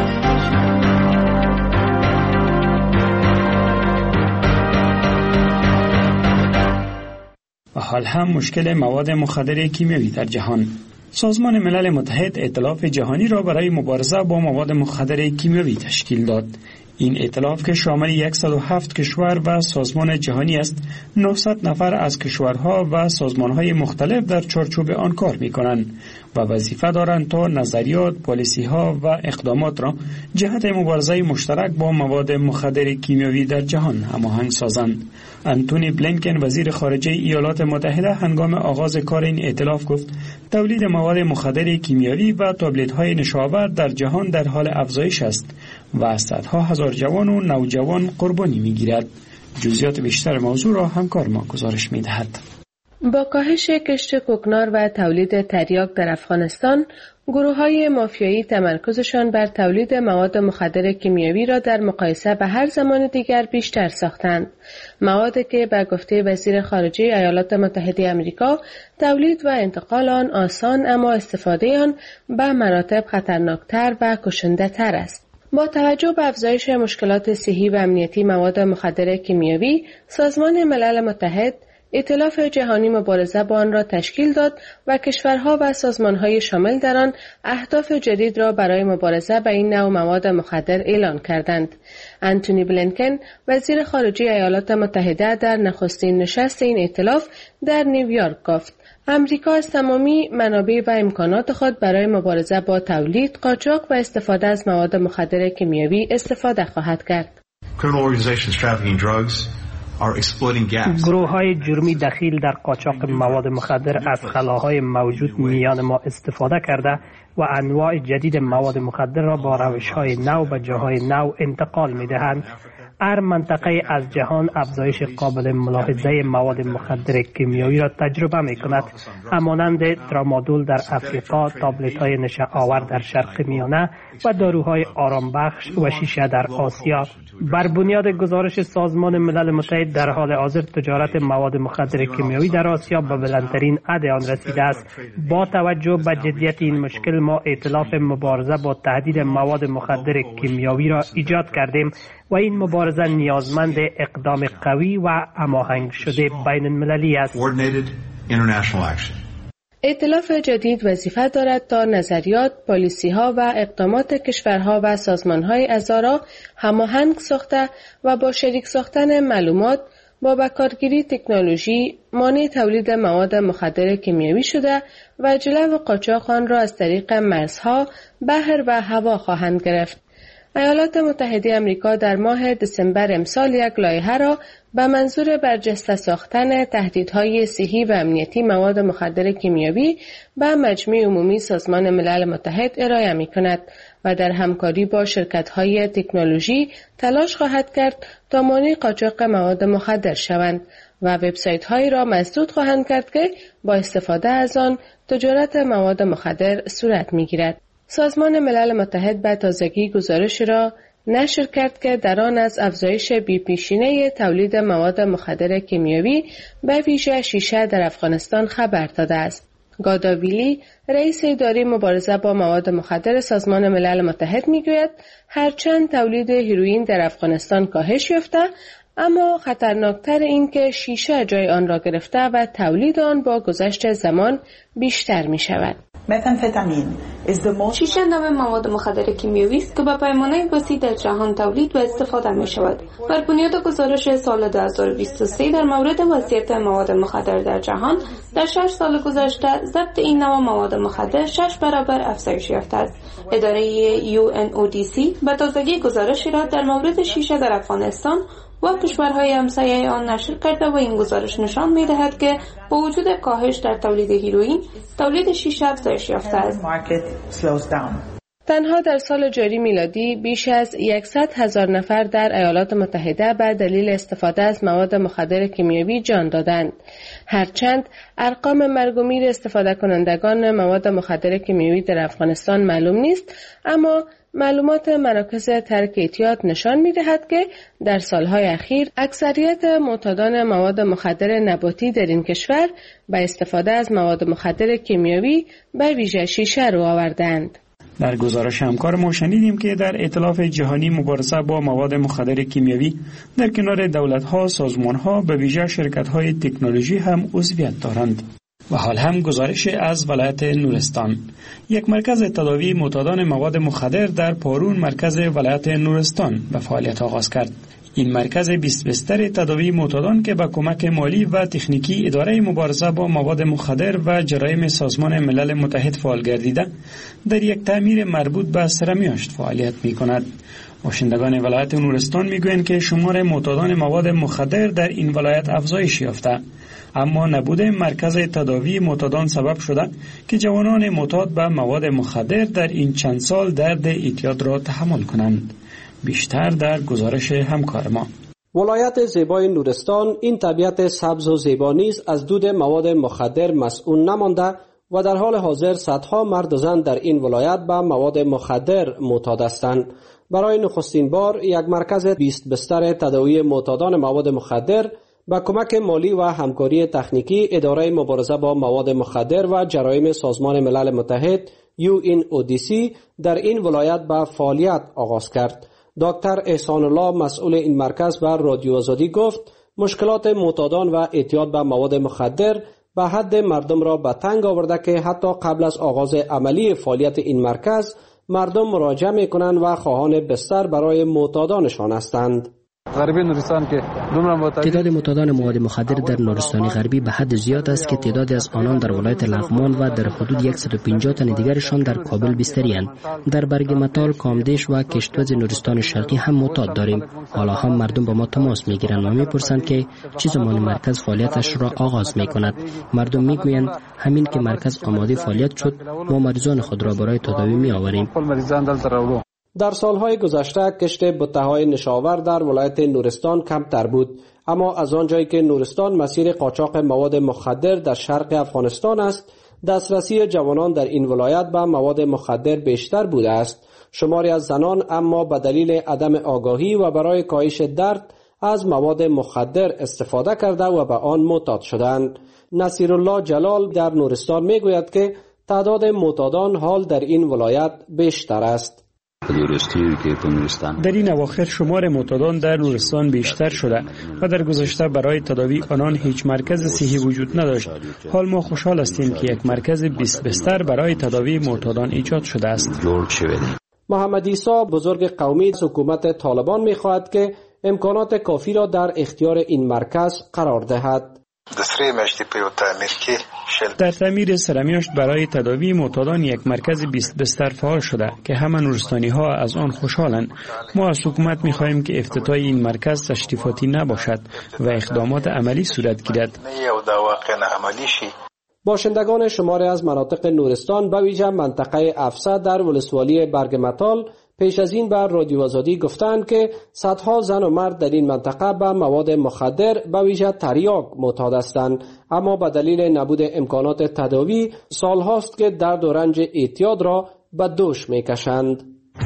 [SPEAKER 24] و حال هم مشکل مواد مخدر کیمیایی در جهان. سازمان ملل متحد ائتلاف جهانی را برای مبارزه با مواد مخدر کیمیایی تشکیل داد. این ائتلاف که شامل صد و هفت کشور و سازمان جهانی است، نهصد نفر از کشورها و سازمانهای مختلف در چارچوب آن کار می‌کنند و وظیفه دارند تا نظریات، پالیسی‌ها و اقدامات را جهت مبارزه مشترک با مواد مخدر کیمیایی در جهان هماهنگ سازند. انتونی بلینکن وزیر خارجه ایالات متحده هنگام آغاز کار این ائتلاف گفت تولید مواد مخدر کیمیایی و تابلت‌های نشاور در جهان در حال افزایش است و صدها هزار جوان و نوجوان قربانی می‌گیرد. جزئیات بیشتر موضوع را همکار ما گزارش می‌دهد.
[SPEAKER 7] با کاهش کشت کوکنار و تولید تریاک در افغانستان، گروه‌های مافیایی تمرکزشان بر تولید مواد مخدر کیمیایی را در مقایسه به هر زمان دیگر بیشتر ساختند. موادی که به گفته وزیر خارجه ایالات متحده آمریکا تولید و انتقال آن آسان اما استفاده آن به مراتب خطرناکتر و کشنده‌تر است. با توجه به افزایش مشکلات صحی و امنیتی مواد مخدر کیمیایی، سازمان ملل متحد ائتلاف جهانی مبارزه با آن را تشکیل داد و کشورها و سازمانهای شامل در آن اهداف جدید را برای مبارزه با این نوع مواد مخدر اعلان کردند. انتونی بلینکن وزیر خارجه ایالات متحده در نخستین نشست این ائتلاف در نیویورک گفت امریکا از تمامی منابع و امکانات خود برای مبارزه با تولید، قاچاق و استفاده از مواد مخدر کیمیایی استفاده خواهد کرد.
[SPEAKER 25] گروه های جرمی دخیل در قاچاق مواد مخدر از خلاهای موجود میان ما استفاده کرده و انواع جدید مواد مخدر را با روش های نو به جاهای نو انتقال می دهند. هر منطقه از جهان افزایش قابل ملاحظه مواد مخدر کیمیایی را تجربه می کند، همانند ترامادول در افریقا، تابلت های نشه آور در شرق میانه و داروهای آرام بخش و شیشه در آسیا. بر بنیاد گزارش سازمان ملل متحد در حال حاضر تجارت مواد مخدر کیمیایی در آسیا به بلندترین حد آن رسیده است. با توجه به جدیت این مشکل ما ائتلاف مبارزه با تهدید مواد مخدر کیمیایی را ایجاد کردیم و این مبارزه نیازمند اقدام قوی و هماهنگ شده بین المللی است.
[SPEAKER 7] ائتلاف جدید وظیفه دارد تا نظریات، پالیسی‌ها و اقدامات کشورها و سازمان‌های اعضا را هماهنگ ساخته و با شریک ساختن معلومات با بکارگیری تکنولوژی مانع تولید مواد مخدر کیمیایی شده و جلو قاچاق آن را از طریق مرزها، بحر و هوا خواهند گرفت. ایالات متحده آمریکا در ماه دسامبر امسال یک لایحه را به منظور برجسته ساختن تهدیدهای صحی و امنیتی مواد مخدر کیمیایی به مجمع عمومی سازمان ملل متحد ارائه می‌کند و در همکاری با شرکت‌های تکنولوژی تلاش خواهد کرد تا مانع قاچاق مواد مخدر شوند و وبسایت‌هایی را مسدود خواهند کرد که با استفاده از آن تجارت مواد مخدر صورت می‌گیرد. سازمان ملل متحد به تازگی گزارش را نشر کرد که در آن از افزایش بی‌پیشینه تولید مواد مخدر کیمیایی به ویژه شیشه در افغانستان خبر داده است. گاداویلی، رئیس اداره مبارزه با مواد مخدر سازمان ملل متحد میگوید هرچند تولید هیروئین در افغانستان کاهش یافته، اما خطرناکتر این که شیشه جای آن را گرفته و تولید آن با گذشت زمان بیشتر می شود.
[SPEAKER 17] شیشه نوع مواد مخدر کیمیایی است که به پیمانه وسیع در جهان تولید و استفاده می شود. بر بنیاد گزارش سال دو هزار و بیست و سه در مورد وضعیت مواد مخدر در جهان، در شش سال گذشته ضبط این نوع مواد مخدر شش برابر افزایش یافته است. اداره یو ان او دی سی به تازگی گزارشی را در مورد شیشه در افغانستان و کشورهای همسایه آن نشر کرده و این گزارش نشان می‌دهد که با وجود کاهش در تولید هیروئین، تولید شیشه افزایش یافته است.
[SPEAKER 2] تنها در سال جاری میلادی بیش از صد هزار نفر در ایالات متحده به دلیل استفاده از مواد مخدر کیمیایی جان دادند. هرچند ارقام مرگ و میر استفاده کنندگان مواد مخدر کیمیایی در افغانستان معلوم نیست، اما معلومات مراکز ترک اعتیاد نشان می‌دهد که در سالهای اخیر اکثریت معتادان مواد مخدر نباتی در این کشور به استفاده از مواد مخدر کیمیایی به ویژه شیشه رو آوردند.
[SPEAKER 24] در گزارش همکار ما شنیدیم که در ائتلاف جهانی مبارزه با مواد مخدر کیمیایی در کنار دولت‌ها، سازمان‌ها به ویژه شرکت‌های تکنولوژی هم عضویت دارند. و حال هم گزارش از ولایت نورستان. یک مرکز تداوی معتادان مواد مخدر در پارون مرکز ولایت نورستان به فعالیت آغاز کرد. این مرکز بیست بستر تداوی معتادان که با کمک مالی و تکنیکی اداره مبارزه با مواد مخدر و جرایم سازمان ملل متحد فعال گردیده، در یک تعمیر مربوط به سرمیاشت فعالیت می کند. باشندگان ولایت نورستان می گویند که شمار معتادان مواد مخدر در این ولایت افزایش یافته، اما نبود مرکز تداوی معتادان سبب شده که جوانان معتاد به مواد مخدر در این چند سال درد اعتیاد را تحمل کنند. بیشتر در گزارش همکار ما.
[SPEAKER 5] ولایت زیبای نورستان این طبیعت سبز و زیبا نیز از دود مواد مخدر مسئول نمانده و در حال حاضر صدها مرد و زن در این ولایت به مواد مخدر معتاد هستند. برای نخستین بار یک مرکز بیست بستر تداوی معتادان مواد مخدر با کمک مالی و همکاری تکنیکی اداره مبارزه با مواد مخدر و جرایم سازمان ملل متحد یو ان او دی سی در این ولایت به فعالیت آغاز کرد. دکتر احسان الله مسئول این مرکز به رادیو آزادی گفت مشکلات معتادان و اعتیاد به مواد مخدر به حد مردم را به تنگ آورده که حتی قبل از آغاز عملی فعالیت این مرکز مردم مراجعه می‌کنند و خواهان بستر برای معتادانشان هستند.
[SPEAKER 6] غربی نورستان که
[SPEAKER 11] تعداد معتادان مواد مخدر در نورستان غربی به حد زیاد است که تعدادی از آنان در ولایت لغمان و در حدود صد و پنجاه تن دیگرشان در کابل بستری‌اند. در برگ متال، کامدیش و کشتوز نورستان شرقی هم معتاد داریم. حالا هم مردم با ما تماس میگیرند و میپرسند که چه زمان مرکز فعالیتش را آغاز میکند. مردم میگویند همین که مرکز آماده فعالیت شد ما مریضان خود را برای تداوی میآوریم.
[SPEAKER 5] در سالهای گذشته کشت بته‌های نشاور در ولایت نورستان کمتر بود، اما از آنجایی که نورستان مسیر قاچاق مواد مخدر در شرق افغانستان است، دسترسی جوانان در این ولایت به مواد مخدر بیشتر بوده است. شماری از زنان اما به دلیل عدم آگاهی و برای کاهش درد از مواد مخدر استفاده کرده و به آن معتاد شدند. نصیرالله جلال در نورستان میگوید که تعداد معتادان حال در این ولایت بیشتر است.
[SPEAKER 24] در این اواخر شمار معتادان در نورستان بیشتر شده و در گذشته برای تداوی آنان هیچ مرکز صحی وجود نداشت. حال ما خوشحال هستیم که یک مرکز بیست بستر برای تداوی معتادان ایجاد شده است.
[SPEAKER 5] محمد عیسی بزرگ قومی از حکومت طالبان می‌خواهد که امکانات کافی را در اختیار این مرکز قرار دهد.
[SPEAKER 24] در تعمیر سرمیاشت برای تداوی معتادان یک مرکز بیست بستر فعال شده که همه نورستانی ها از آن خوشحالند. ما از حکومت می خواهیم که افتتاح این مرکز تشریفاتی نباشد و اقدامات عملی صورت گیرد.
[SPEAKER 5] باشندگان شماری از مناطق نورستان به ویژه منطقه افسا در ولسوالی برگ متال پیش از این بر رادیو آزادی گفتند که صدها زن و مرد در این منطقه به مواد مخدر به ویژه تریاک معتاد هستند، اما به دلیل نبود امکانات تداوی سالهاست که درد و رنج اعتیاد را به دوش میکشند.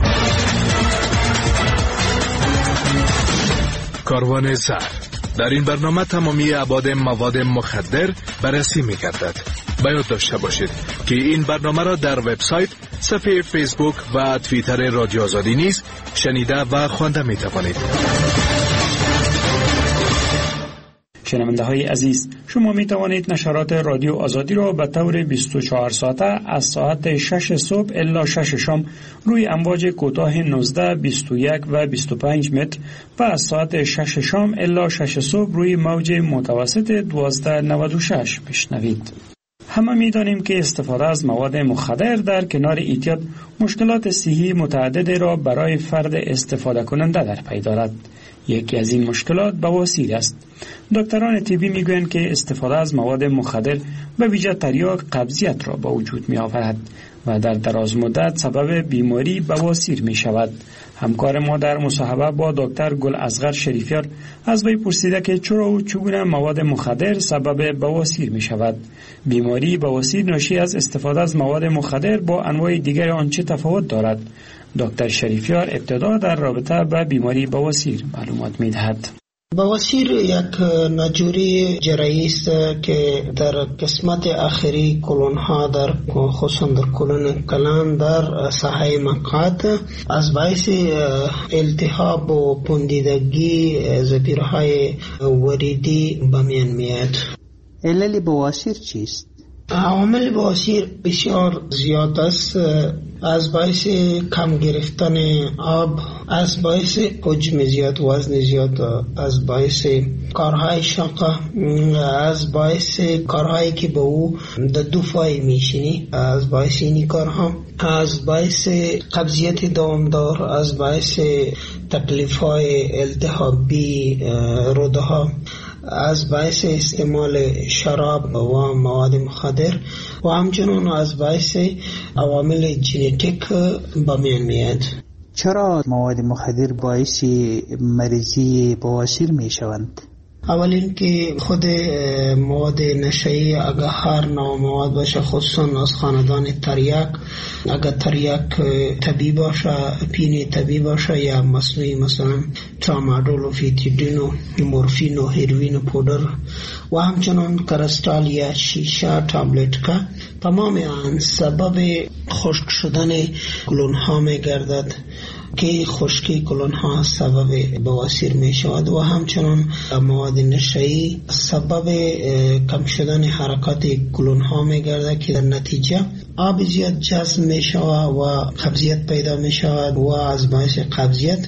[SPEAKER 9] کاروان زر در این برنامه تمامی ابعاد مواد مخدر بررسی می‌گردد. باید داشته باشید که این برنامه را در وبسایت، صفحه فیسبوک و توییتر رادیو آزادی نیز شنیده و خوانده می‌توانید.
[SPEAKER 24] شنونده های عزیز، شما می توانید نشرات رادیو آزادی را به طور بیست و چهار ساعته از ساعت شش صبح الی شش شام روی امواج کوتاه نوزده، بیست و یک و بیست و پنج متر و از ساعت شش شام الی شش صبح روی موج متوسط دوازده نود و شش بشنوید. همه می دانیم که استفاده از مواد مخدر در کنار اعتیاد مشکلات صحی متعددی را برای فرد استفاده کننده در پی دارد. یکی از این مشکلات بواسیر است. دکتران طبی میگویند که استفاده از مواد مخدر به ویژه تریاک قبضیت را به وجود می آورد و در دراز مدت سبب بیماری بواسیر می شود. همکار ما در مصاحبه با دکتر گل اصغر شریفیار از وی پرسیده که چرا و چگونه مواد مخدر سبب بواسیر می شود. بیماری بواسیر ناشی از استفاده از مواد مخدر با انواع دیگر آن چه تفاوت دارد؟ دکتر شریفیار ابتدا در رابطه با بیماری بواسیر معلومات می دهد.
[SPEAKER 27] بواسیر یک ناجوری جراحی است که در قسمت آخری کلون ها در خصوصا در کلون کلان در ساحه مقعد از باعث التهاب و پوندیدگی زپیرهای وریدی به میان میاد.
[SPEAKER 3] علل بواسیر چیست؟
[SPEAKER 27] عوامل بواسیر بسیار زیاد است، از باعث کم گرفتن آب، از باعث حجم زیاد، وزن زیاد، از باعث کارهای شاقه، از باعث کارهایی که به او در دو فای میشینی، از باعث اینی کارها، از باعث قبضیت دوامدار، از باعث تکلیف‌های التهابی روده ها، از باعث استعمال شراب و مواد مخدر و همچنین از باعث عوامل ژنتیک به میان میاد.
[SPEAKER 3] چرا مواد مخدر باعث مریضی بواسیر می شوند؟
[SPEAKER 27] اولین که خود مواد نشئی اگر هر نوع مواد باشه، خصوصا از خاندان تریاک، اگر تریاک طبیعی باشه، پین طبیعی باشه یا مصنوعی، مثلا ترامادول و فیتیدین و مورفین و هیروین و پودر و همچنان کرستال یا شیشه تابلت کا، تمام آن سبب خشک شدن کلون ها می گردد که خشکی کلون ها سبب بواسیر می شود و همچنان مواد نشئی سبب کم شدن حرکات کلون ها می گردد که در نتیجه آب زیاد جذب می شود و قبضیت پیدا می شود و از باعث قبضیت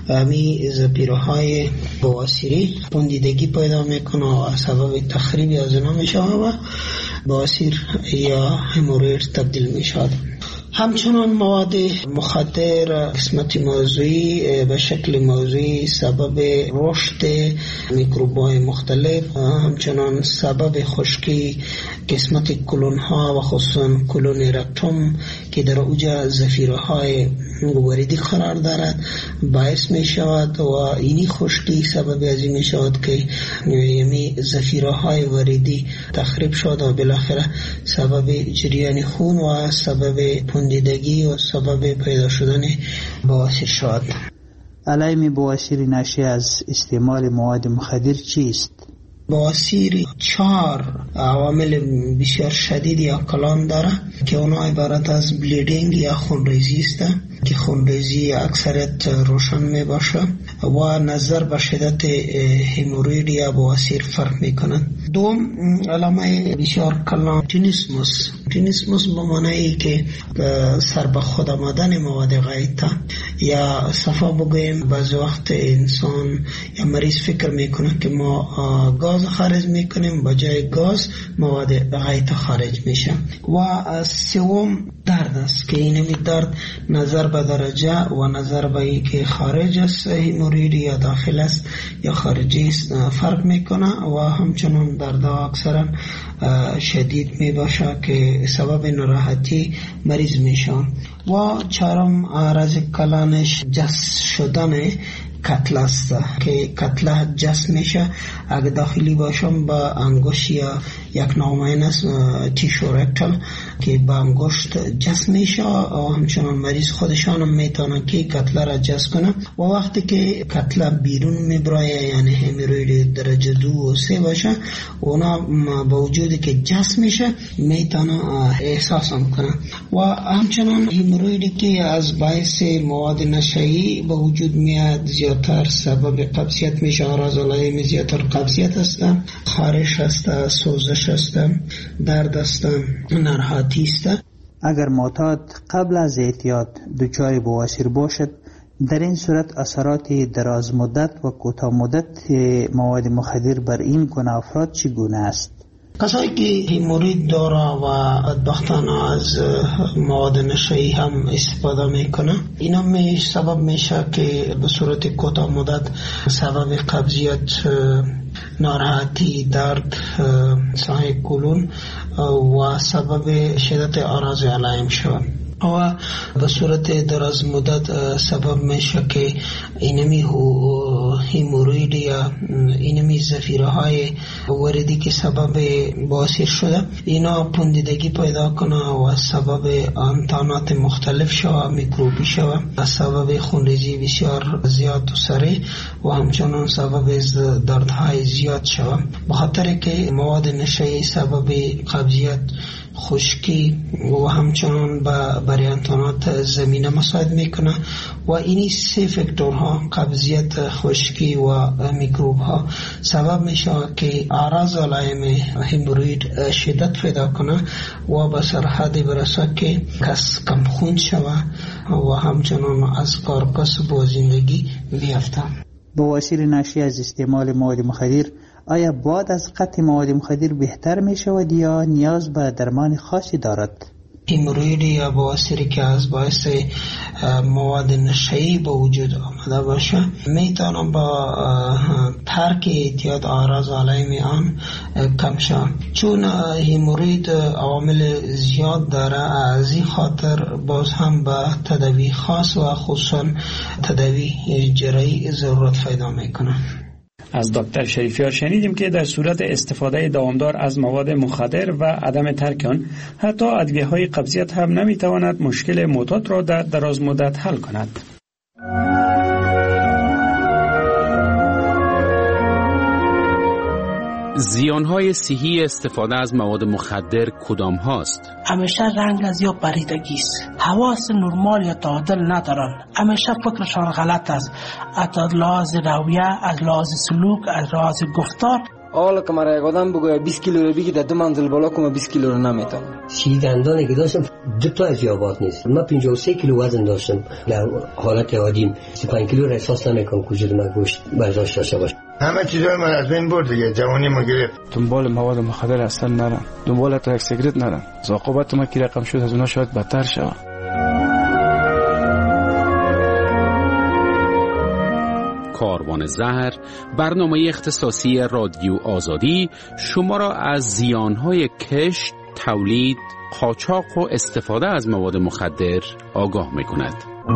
[SPEAKER 27] می زپیرهای بواسیری پوندیدگی پیدا می کنه و سبب تخریب از اینا می شود و بواسیر یا هموروید تبدیل می شود. همچنان مواد مخدر قسمت موضوعی به شکل موضوعی سبب رشد میکروب‌های مختلف، همچنان سبب خشکی قسمت کلون ها و خصوصا کلون رکتوم که در اوجه زفیرهای وریدی قرار دارد باعث می شود و اینی خشکی سبب از این می شود که یمی زفیرهای وریدی تخریب شد و بالاخره سبب جریان خون و سبب پوندیدگی و سبب پیدا شدن بواسیر شد.
[SPEAKER 3] علائم بواسیر ناشی از استعمال مواد مخدر چیست؟
[SPEAKER 27] بواسیر چهار عوامل بسیار شدید یا کلان داره که اونا عبارت از بلیڈنگ یا خونریزی است که خونریزی اکثرت روشن می باشه و نظر به شدت هموروید یا بواسیر فرق می کنند. دوم علامه بسیار کلان تینیسموس. تینیسموس به معنی که سر به خود آمدن مواد غایطه یا صفا بگویم بعض وقت انسان یا مریض فکر میکنه که ما گاز خارج میکنیم، بجای گاز مواد غایطه خارج میشه. و سوم درد است که اینمی درد نظر به درجه و نظر به ای که خارج است هموروید یا داخل است یا خارجی است فرق میکنه و همچنان درد اکثرا شدید می باشه که سبب ناراحتی مریض میشن. و چهارم عرض کلانش جس شدن کتله است که کتله جس میشه اگه داخلی باشم با انگشت یا یک نوعین است تیشو رکتال که با انگشت جس میشه و همچنان مریض خودشان هم میتونن که کتله را جس کنه و وقتی که کتله بیرون میبرایه یعنی هموروید درجه دو و سه باشه اونا با وجودی که جس میشه میتونن احساس هم کنه. و همچنان همورویدی که از باعث مواد نشئی به وجود میاد زیادتر سبب قبضیت میشه، آراز علائم زیادتر قبضیت هستن، خارش هستن، سوزش هستن، درد هستن، ناراحتی هستن.
[SPEAKER 3] اگر معتاد قبل از اعتیاد دچار بواسیر باشد، در این صورت اثرات دراز مدت و کوتاه مدت مواد مخدر بر این گونه افراد چگونه است؟
[SPEAKER 27] کسایی که هیمورید داره و بدبختانه از مواد نشه‌ای هم استفاده میکنه، اینا می سبب میشه که به صورت کوتاه مدت سبب قبضیت، ناراحتی، درد ساحه کلون و سبب شدت آراز علائم شود و به صورت دراز مدت سبب میشه که اینمی هیموروید یا اینمی زفیره های وردی که سبب باسیر شده اینا پوندیدگی پیدا کنه و سبب انتانات مختلف شوه، میکروبی شوه، سبب خونریزی بسیار زیاد و سریع و همچنان سبب دردهای زیاد شوه، بخاطر که مواد نشه‌ای سبب قبضیت، خشکی و همچنان با بریانتانات زمینه مساعد میکنه و اینی سه فاکتورها قبضیت، خشکی و میکروب ها سبب میشه که اعراض علائم هیموروید شدت پیدا کنه و به سرحد برسه که کس کم خون شوه و همچنان از کار کسب و زندگی بیفته.
[SPEAKER 3] بواسیر ناشی از استعمال مواد مخدر آیا بعد از قطع مواد مخدر بهتر می شود یا نیاز به درمان خاصی دارد؟
[SPEAKER 27] هیموروید یا بواسیری که از باعث مواد نشه‌ای به وجود آمده باشه میتونه با ترک اعتیاد اعراض علائم آن کم شود، چون هیموروید عوامل زیاد داره، از این خاطر باز هم به تداوی خاص و خصوصا تداوی جراحی ضرورت پیدا میکنه.
[SPEAKER 24] از دکتر شریفیار شنیدیم که در صورت استفاده دوامدار از مواد مخدر و عدم ترک آن، حتی ادویه‌های قبضیت هم نمیتواند مشکل معتاد را در دراز مدت حل کند.
[SPEAKER 12] زیانهای صحی استفاده از مواد مخدر کدام هاست؟
[SPEAKER 6] همیشه رنگ از یا پریدگی است، حواس نرمال یا تعادل ندارن، همیشه فکرشان غلط است، از لحاظ رویه، از لحاظ سلوک، از لحاظ گفتار.
[SPEAKER 10] حالا که مرا یک آدم بگوید بیست کیلو رو بگی در دو منزل بالا کنم بیست کیلو رو نمیتونم.
[SPEAKER 13] سی دندانی که داشتم دو تا اضافات نیست. من پنجاه و سه کیلو وزن داشتم در حالت عادیم. سی و پنج کیلو را احساس نمیکنم وجود من گوشت برداشت داشته باشه.
[SPEAKER 14] همه چیزای من از بین برد دیگه، جوانی ما گرفت.
[SPEAKER 15] دنبال مواد مخدر اصلا نرم، دنبال تا یک سیگرت نرم. عاقبت ما کی رقم شد از اونها شاید بدتر شود.
[SPEAKER 12] کاروان زهر، برنامه اختصاصی رادیو آزادی شما را از زیانهای کشت، تولید، قاچاق و استفاده از مواد مخدر آگاه می‌کند.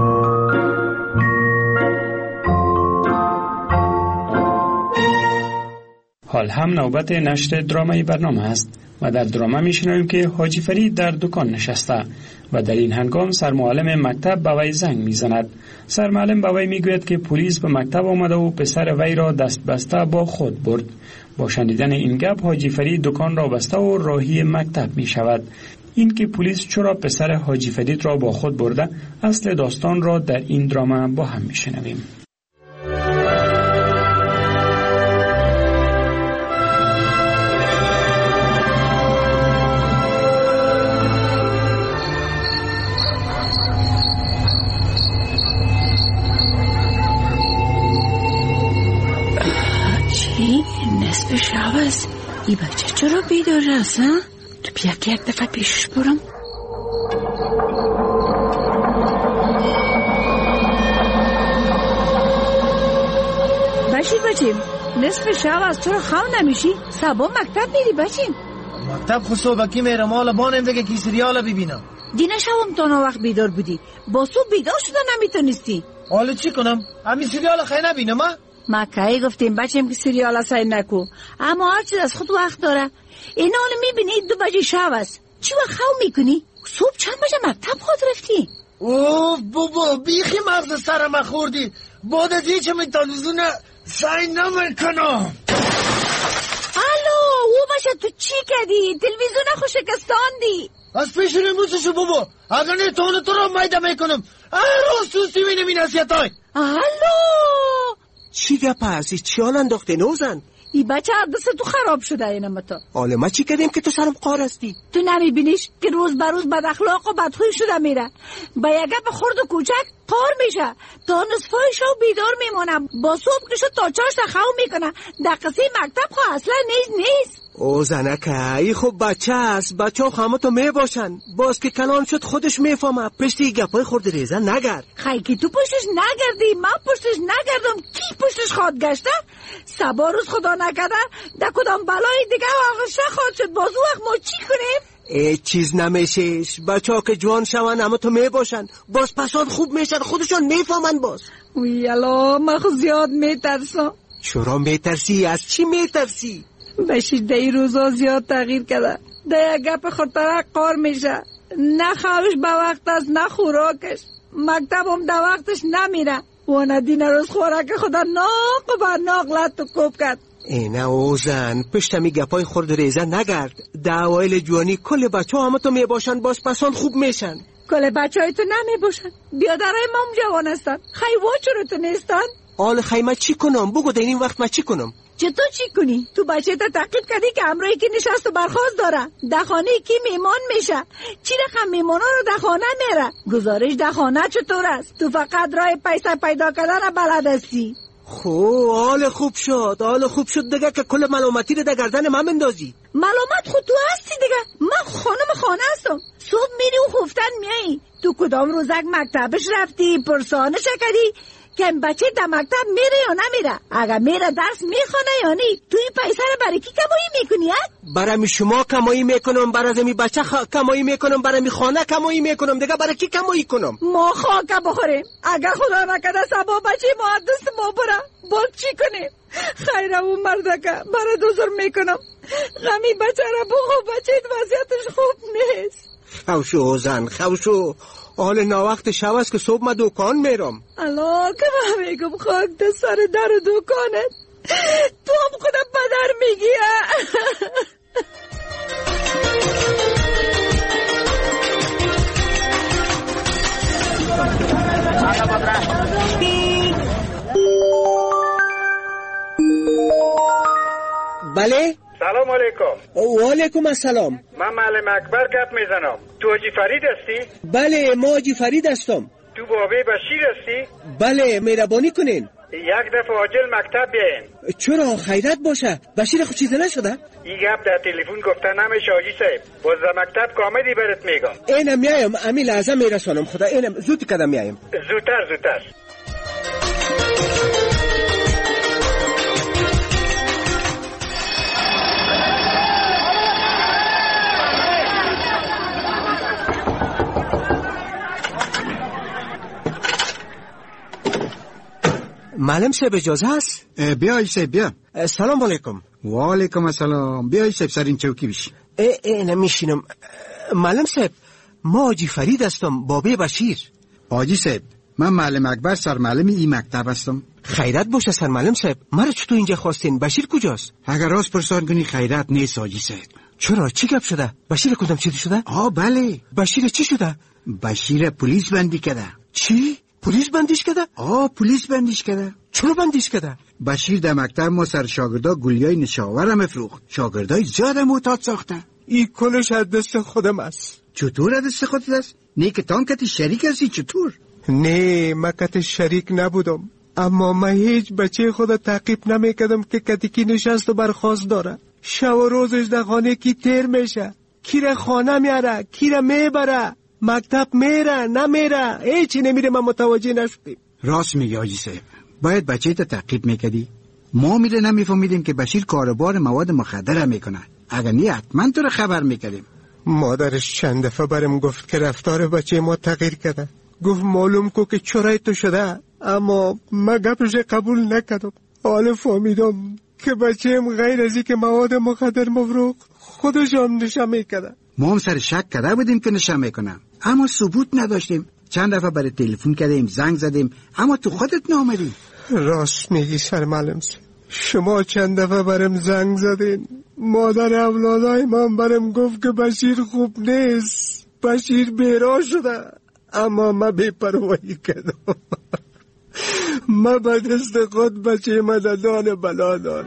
[SPEAKER 24] حال هم نوبت نشر درامای برنامه است و در درامه میشنویم که حاجی فرید در دکان نشسته و در این هنگام سرمعلم مکتب به وی زنگ میزند. سرمعلم به وی میگوید که پلیس به مکتب آمده و پسر وی را دست بسته با خود برد. با شنیدن این گپ حاجی فرید دکان را بسته و راهی مکتب می شود. این که پلیس چرا پسر حاجی فرید را با خود برده، اصل داستان را در این درامه با هم میشنویم.
[SPEAKER 16] نصف شب است. ای بچه چرا بیدار است ها؟ تو بیا که یک دفعه پیشش برم. بشیر بچیم نصف شب است، چرا خواب نمیشی؟ صبح مکتب میری بچیم؟
[SPEAKER 18] مکتب خود صبحکی میرم، حالا بانم بگه که سریال ببینم.
[SPEAKER 16] دینه شبم تا وقت بیدار بودی، با صبح بیدار شده نمیتونستی.
[SPEAKER 18] حالا چی کنم؟ همین سریال خیلی نبینم ها؟
[SPEAKER 16] ما که گفتیم بچیم که سریال سعی نکن، اما هر چیز از خود وقت داره. این حال میبینی دو بجه شب است، چی وقت خواب میکنی؟ صبح چند بجه مکتب خود رفتی؟
[SPEAKER 18] اوه بابا بیخی مغز سرم خوردی، بعد از هیچ من تلویزیون سعی نمیکنم.
[SPEAKER 16] الو او بچه تو چی کردی؟ تلویزیون خو شکستاندی.
[SPEAKER 18] از پیش رموزشو بابا، اگر نه تانه تو را میده میکنم. هر روز سوسی مینم این نصیحت های.
[SPEAKER 16] الو
[SPEAKER 28] چی گپ هستی؟ چی حال انداخته نوزن؟
[SPEAKER 16] ای بچه دست تو خراب شده اینم تو.
[SPEAKER 28] حالا ما چی کردیم که تو سرم قار هستی؟
[SPEAKER 16] تو نمیبینیش که روز بر روز بد اخلاق و بدخوی شده میره، با یک گپ خرد و کوچک قار میشه، تا نصفای شب بیدار میمونه، با صبح که شد تا چاشت خواب میکنه، در قصه مکتب خو اصلا نیز نیست.
[SPEAKER 28] او زنکه ای خوب بچه است، بچه ها همه تو می باشن. باز که کلان شد خودش میفهمه. پشتی گپای خورد ریزه نگرد.
[SPEAKER 16] خیلی که تو پشتش نگردی من پشتش نگردم. کی پشتش خواد گشته؟ سبا روز خدا نکرده در کدام بلای دیگه واقعش خواهد شد. باز وقت ما چی کنیم؟
[SPEAKER 28] ای چیز نمیشش. بچه ها که جوان شون همه تو می باشن. باز پسان خوب میشن خودشان میفهمن. باز
[SPEAKER 16] وی الا من خود زیاد میترسم.
[SPEAKER 28] چرا میترسی؟ از چی میترسی؟
[SPEAKER 16] بشیر دی روزا زیاد تغییر کرده. دی گپ خودترک قار میشه. نه خوابش به وقت است نه خوراکش. مکتبم در وقتش نمیره و ندین روز خوراک خدا ناق و ناق لط و کوب کرد.
[SPEAKER 28] اینه اوزن پشت می گپای خورد ریزه نگرد. در اوایل جوانی کل بچه ها همه تو می باشن. باز پسان خوب میشن.
[SPEAKER 16] کل بچه های تو نمی باشن. بیادرهای ما هم جوان هستن. خیوا چرا تو نیستن؟
[SPEAKER 28] آل خیمه چی کنم؟ بگو در این وقت ما چی کنم؟
[SPEAKER 16] چطور چی کنی؟ تو بچه تا تقلید کردی که امروی که نشست و برخواست داره. در خانه کی میمان میشه؟ چی رقم میمانا رو در خانه میره؟ گزارش در خانه چطور است؟ تو فقط راه پیسه پیدا کردن بلد هستی.
[SPEAKER 28] خو حال خوب شد. حال خوب شد دیگه که کل ملامتی رو در گردن من بندازی.
[SPEAKER 16] ملامت خود تو هستی دیگه. من خانم خانه هستم. صبح میری و خفتن میایی. تو کدام روزک مکتبش رفتی؟ پرسانش کردی؟ که این بچه در مکتب میره یا نمیره؟ اگر میره درس میخونه یا نی؟ توی پیسه رو برای کی کمایی میکنی؟
[SPEAKER 28] برای شما کمایی میکنم. برای می بچه خ... کمایی میکنم. برای می خانه کمایی میکنم. دیگه برای کی کمایی کنم؟
[SPEAKER 16] ما خاک بخوریم. اگر خدا نکرده سبا بچه ما دست ما بره باز چی کنیم؟ خیره و مردکه برای دوزر میکنم. غمی بچه را بخو. بچه وضعیتش خوب نیست.
[SPEAKER 28] خوشو زن خوشو. حال ناوقت شب است که صبح ما دکان میرم.
[SPEAKER 16] الا که من میگم خاک ده سر در دکانت. تو هم خودم بدر میگی.
[SPEAKER 28] بله
[SPEAKER 1] سلام علیکم.
[SPEAKER 28] و علیکم السلام.
[SPEAKER 1] من معلم اکبر گپ میزنم. تو حاجی فرید هستی؟
[SPEAKER 28] بله ما حاجی فرید هستم.
[SPEAKER 1] تو بابی بشیر هستی؟
[SPEAKER 28] بله مهربانی کنین.
[SPEAKER 1] یک دفعه عاجل مکتب بیاین.
[SPEAKER 28] چرا خیرت باشه؟ بشیر خود چیزی نشده؟
[SPEAKER 1] این گپ در تلفن گفته نمیشه حاجی صاحب. باز در مکتب کامدی برات میگم.
[SPEAKER 28] اینم میایم امی لازم میرسونم. خدا اینم زود کدام میایم.
[SPEAKER 1] زودتر زودتر.
[SPEAKER 28] معلم صاحب اجازه هست؟
[SPEAKER 29] بیا ایسه بیا.
[SPEAKER 28] سلام علیکم.
[SPEAKER 29] و علیکم السلام. بیا ایسه سر این چوکی بشی.
[SPEAKER 28] ای ای نمیشینم. معلم صاحب ما حاجی فرید هستم بابی بشیر.
[SPEAKER 29] حاجی صاحب من معلم اکبر سرمعلم این مکتب هستم.
[SPEAKER 28] خیرت باشه سرمعلم صاحب. مرا چطور اینجا خواستین؟ بشیر کجاست؟
[SPEAKER 29] اگر راست پرسان کنی خیرت نیست حاجی صاحب.
[SPEAKER 28] چرا چی گپ شده؟ بشیر کدام چیزی شده؟
[SPEAKER 29] آه بله.
[SPEAKER 28] بشیر چی شده؟
[SPEAKER 29] بشیر پلیس بندی کرده.
[SPEAKER 28] چی؟ پلیس بندیش کرده؟
[SPEAKER 29] آه پلیس بندیش کرده.
[SPEAKER 28] چرا بندیش کرده؟
[SPEAKER 29] بشیر در مکتب ما سر شاگردا گلیای نشاور هم افروخت. شاگردای زیاد معتاد ساخته.
[SPEAKER 28] این کلش از دست خودم است.
[SPEAKER 29] چطور از دست خودت است؟ نه که تان کتی شریک هستی چطور؟
[SPEAKER 28] نه من کتی شریک نبودم. اما من هیچ بچه خود تعقیب نمیکردم که کتی کی نشست و برخواست داره. شب و روزش در خانه کی تیر میشه. کی را خانه میاره کی را میبره. مکتب میره نمیره هیچی نمیره. من متوجه نشدیم.
[SPEAKER 29] راست میگی حاجی صاحب. باید بچه تا تعقیب میکردی. ما میره نمیفهمیدیم که بشیر کاربار مواد مخدر میکنه. اگر نه حتما تو رو خبر میکردیم.
[SPEAKER 28] مادرش چند دفعه برم گفت که رفتار بچه ما تغییر کرده. گفت معلوم کو که چرای تو شده. اما من گپش قبول نکردم. حالا فهمیدم که بچه‌م غیر از اینکه مواد مخدر مفروخ خودش هم نشه میکرده.
[SPEAKER 29] ما هم سر شک کرده بودیم که نشه میکنم اما ثبوت نداشتیم. چند دفعه برای تلفن کردیم زنگ زدیم اما تو خودت نامدی.
[SPEAKER 28] راست میگی سرمعلم صاحب. شما چند دفعه برم زنگ زدین. مادر اولادای من برم گفت که بشیر خوب نیست. بشیر بیرا شده. اما من بی‌پروايي کردم. من به دست خود بچه مددان بلا دارم.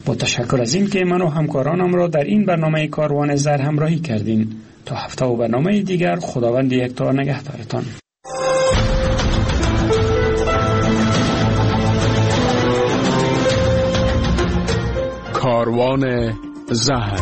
[SPEAKER 24] با تشکر از این که من و همکارانم را در این برنامه کاروان زر همراهی کردین. تا هفته و برنامه دیگر خداوند یکتا نگهدارتان.
[SPEAKER 9] کاروان زهر.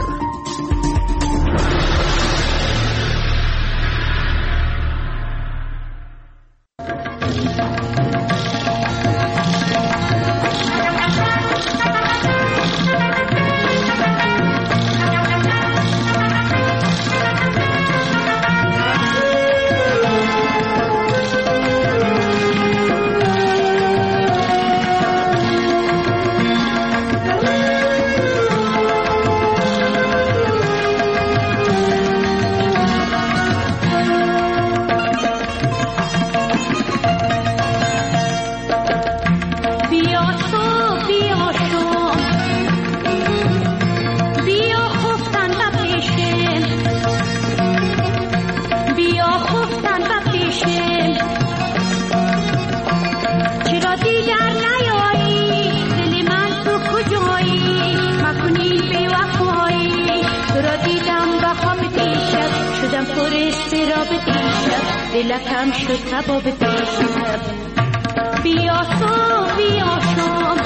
[SPEAKER 4] دلکم شد کباب دیشب. بیا تو بیا شام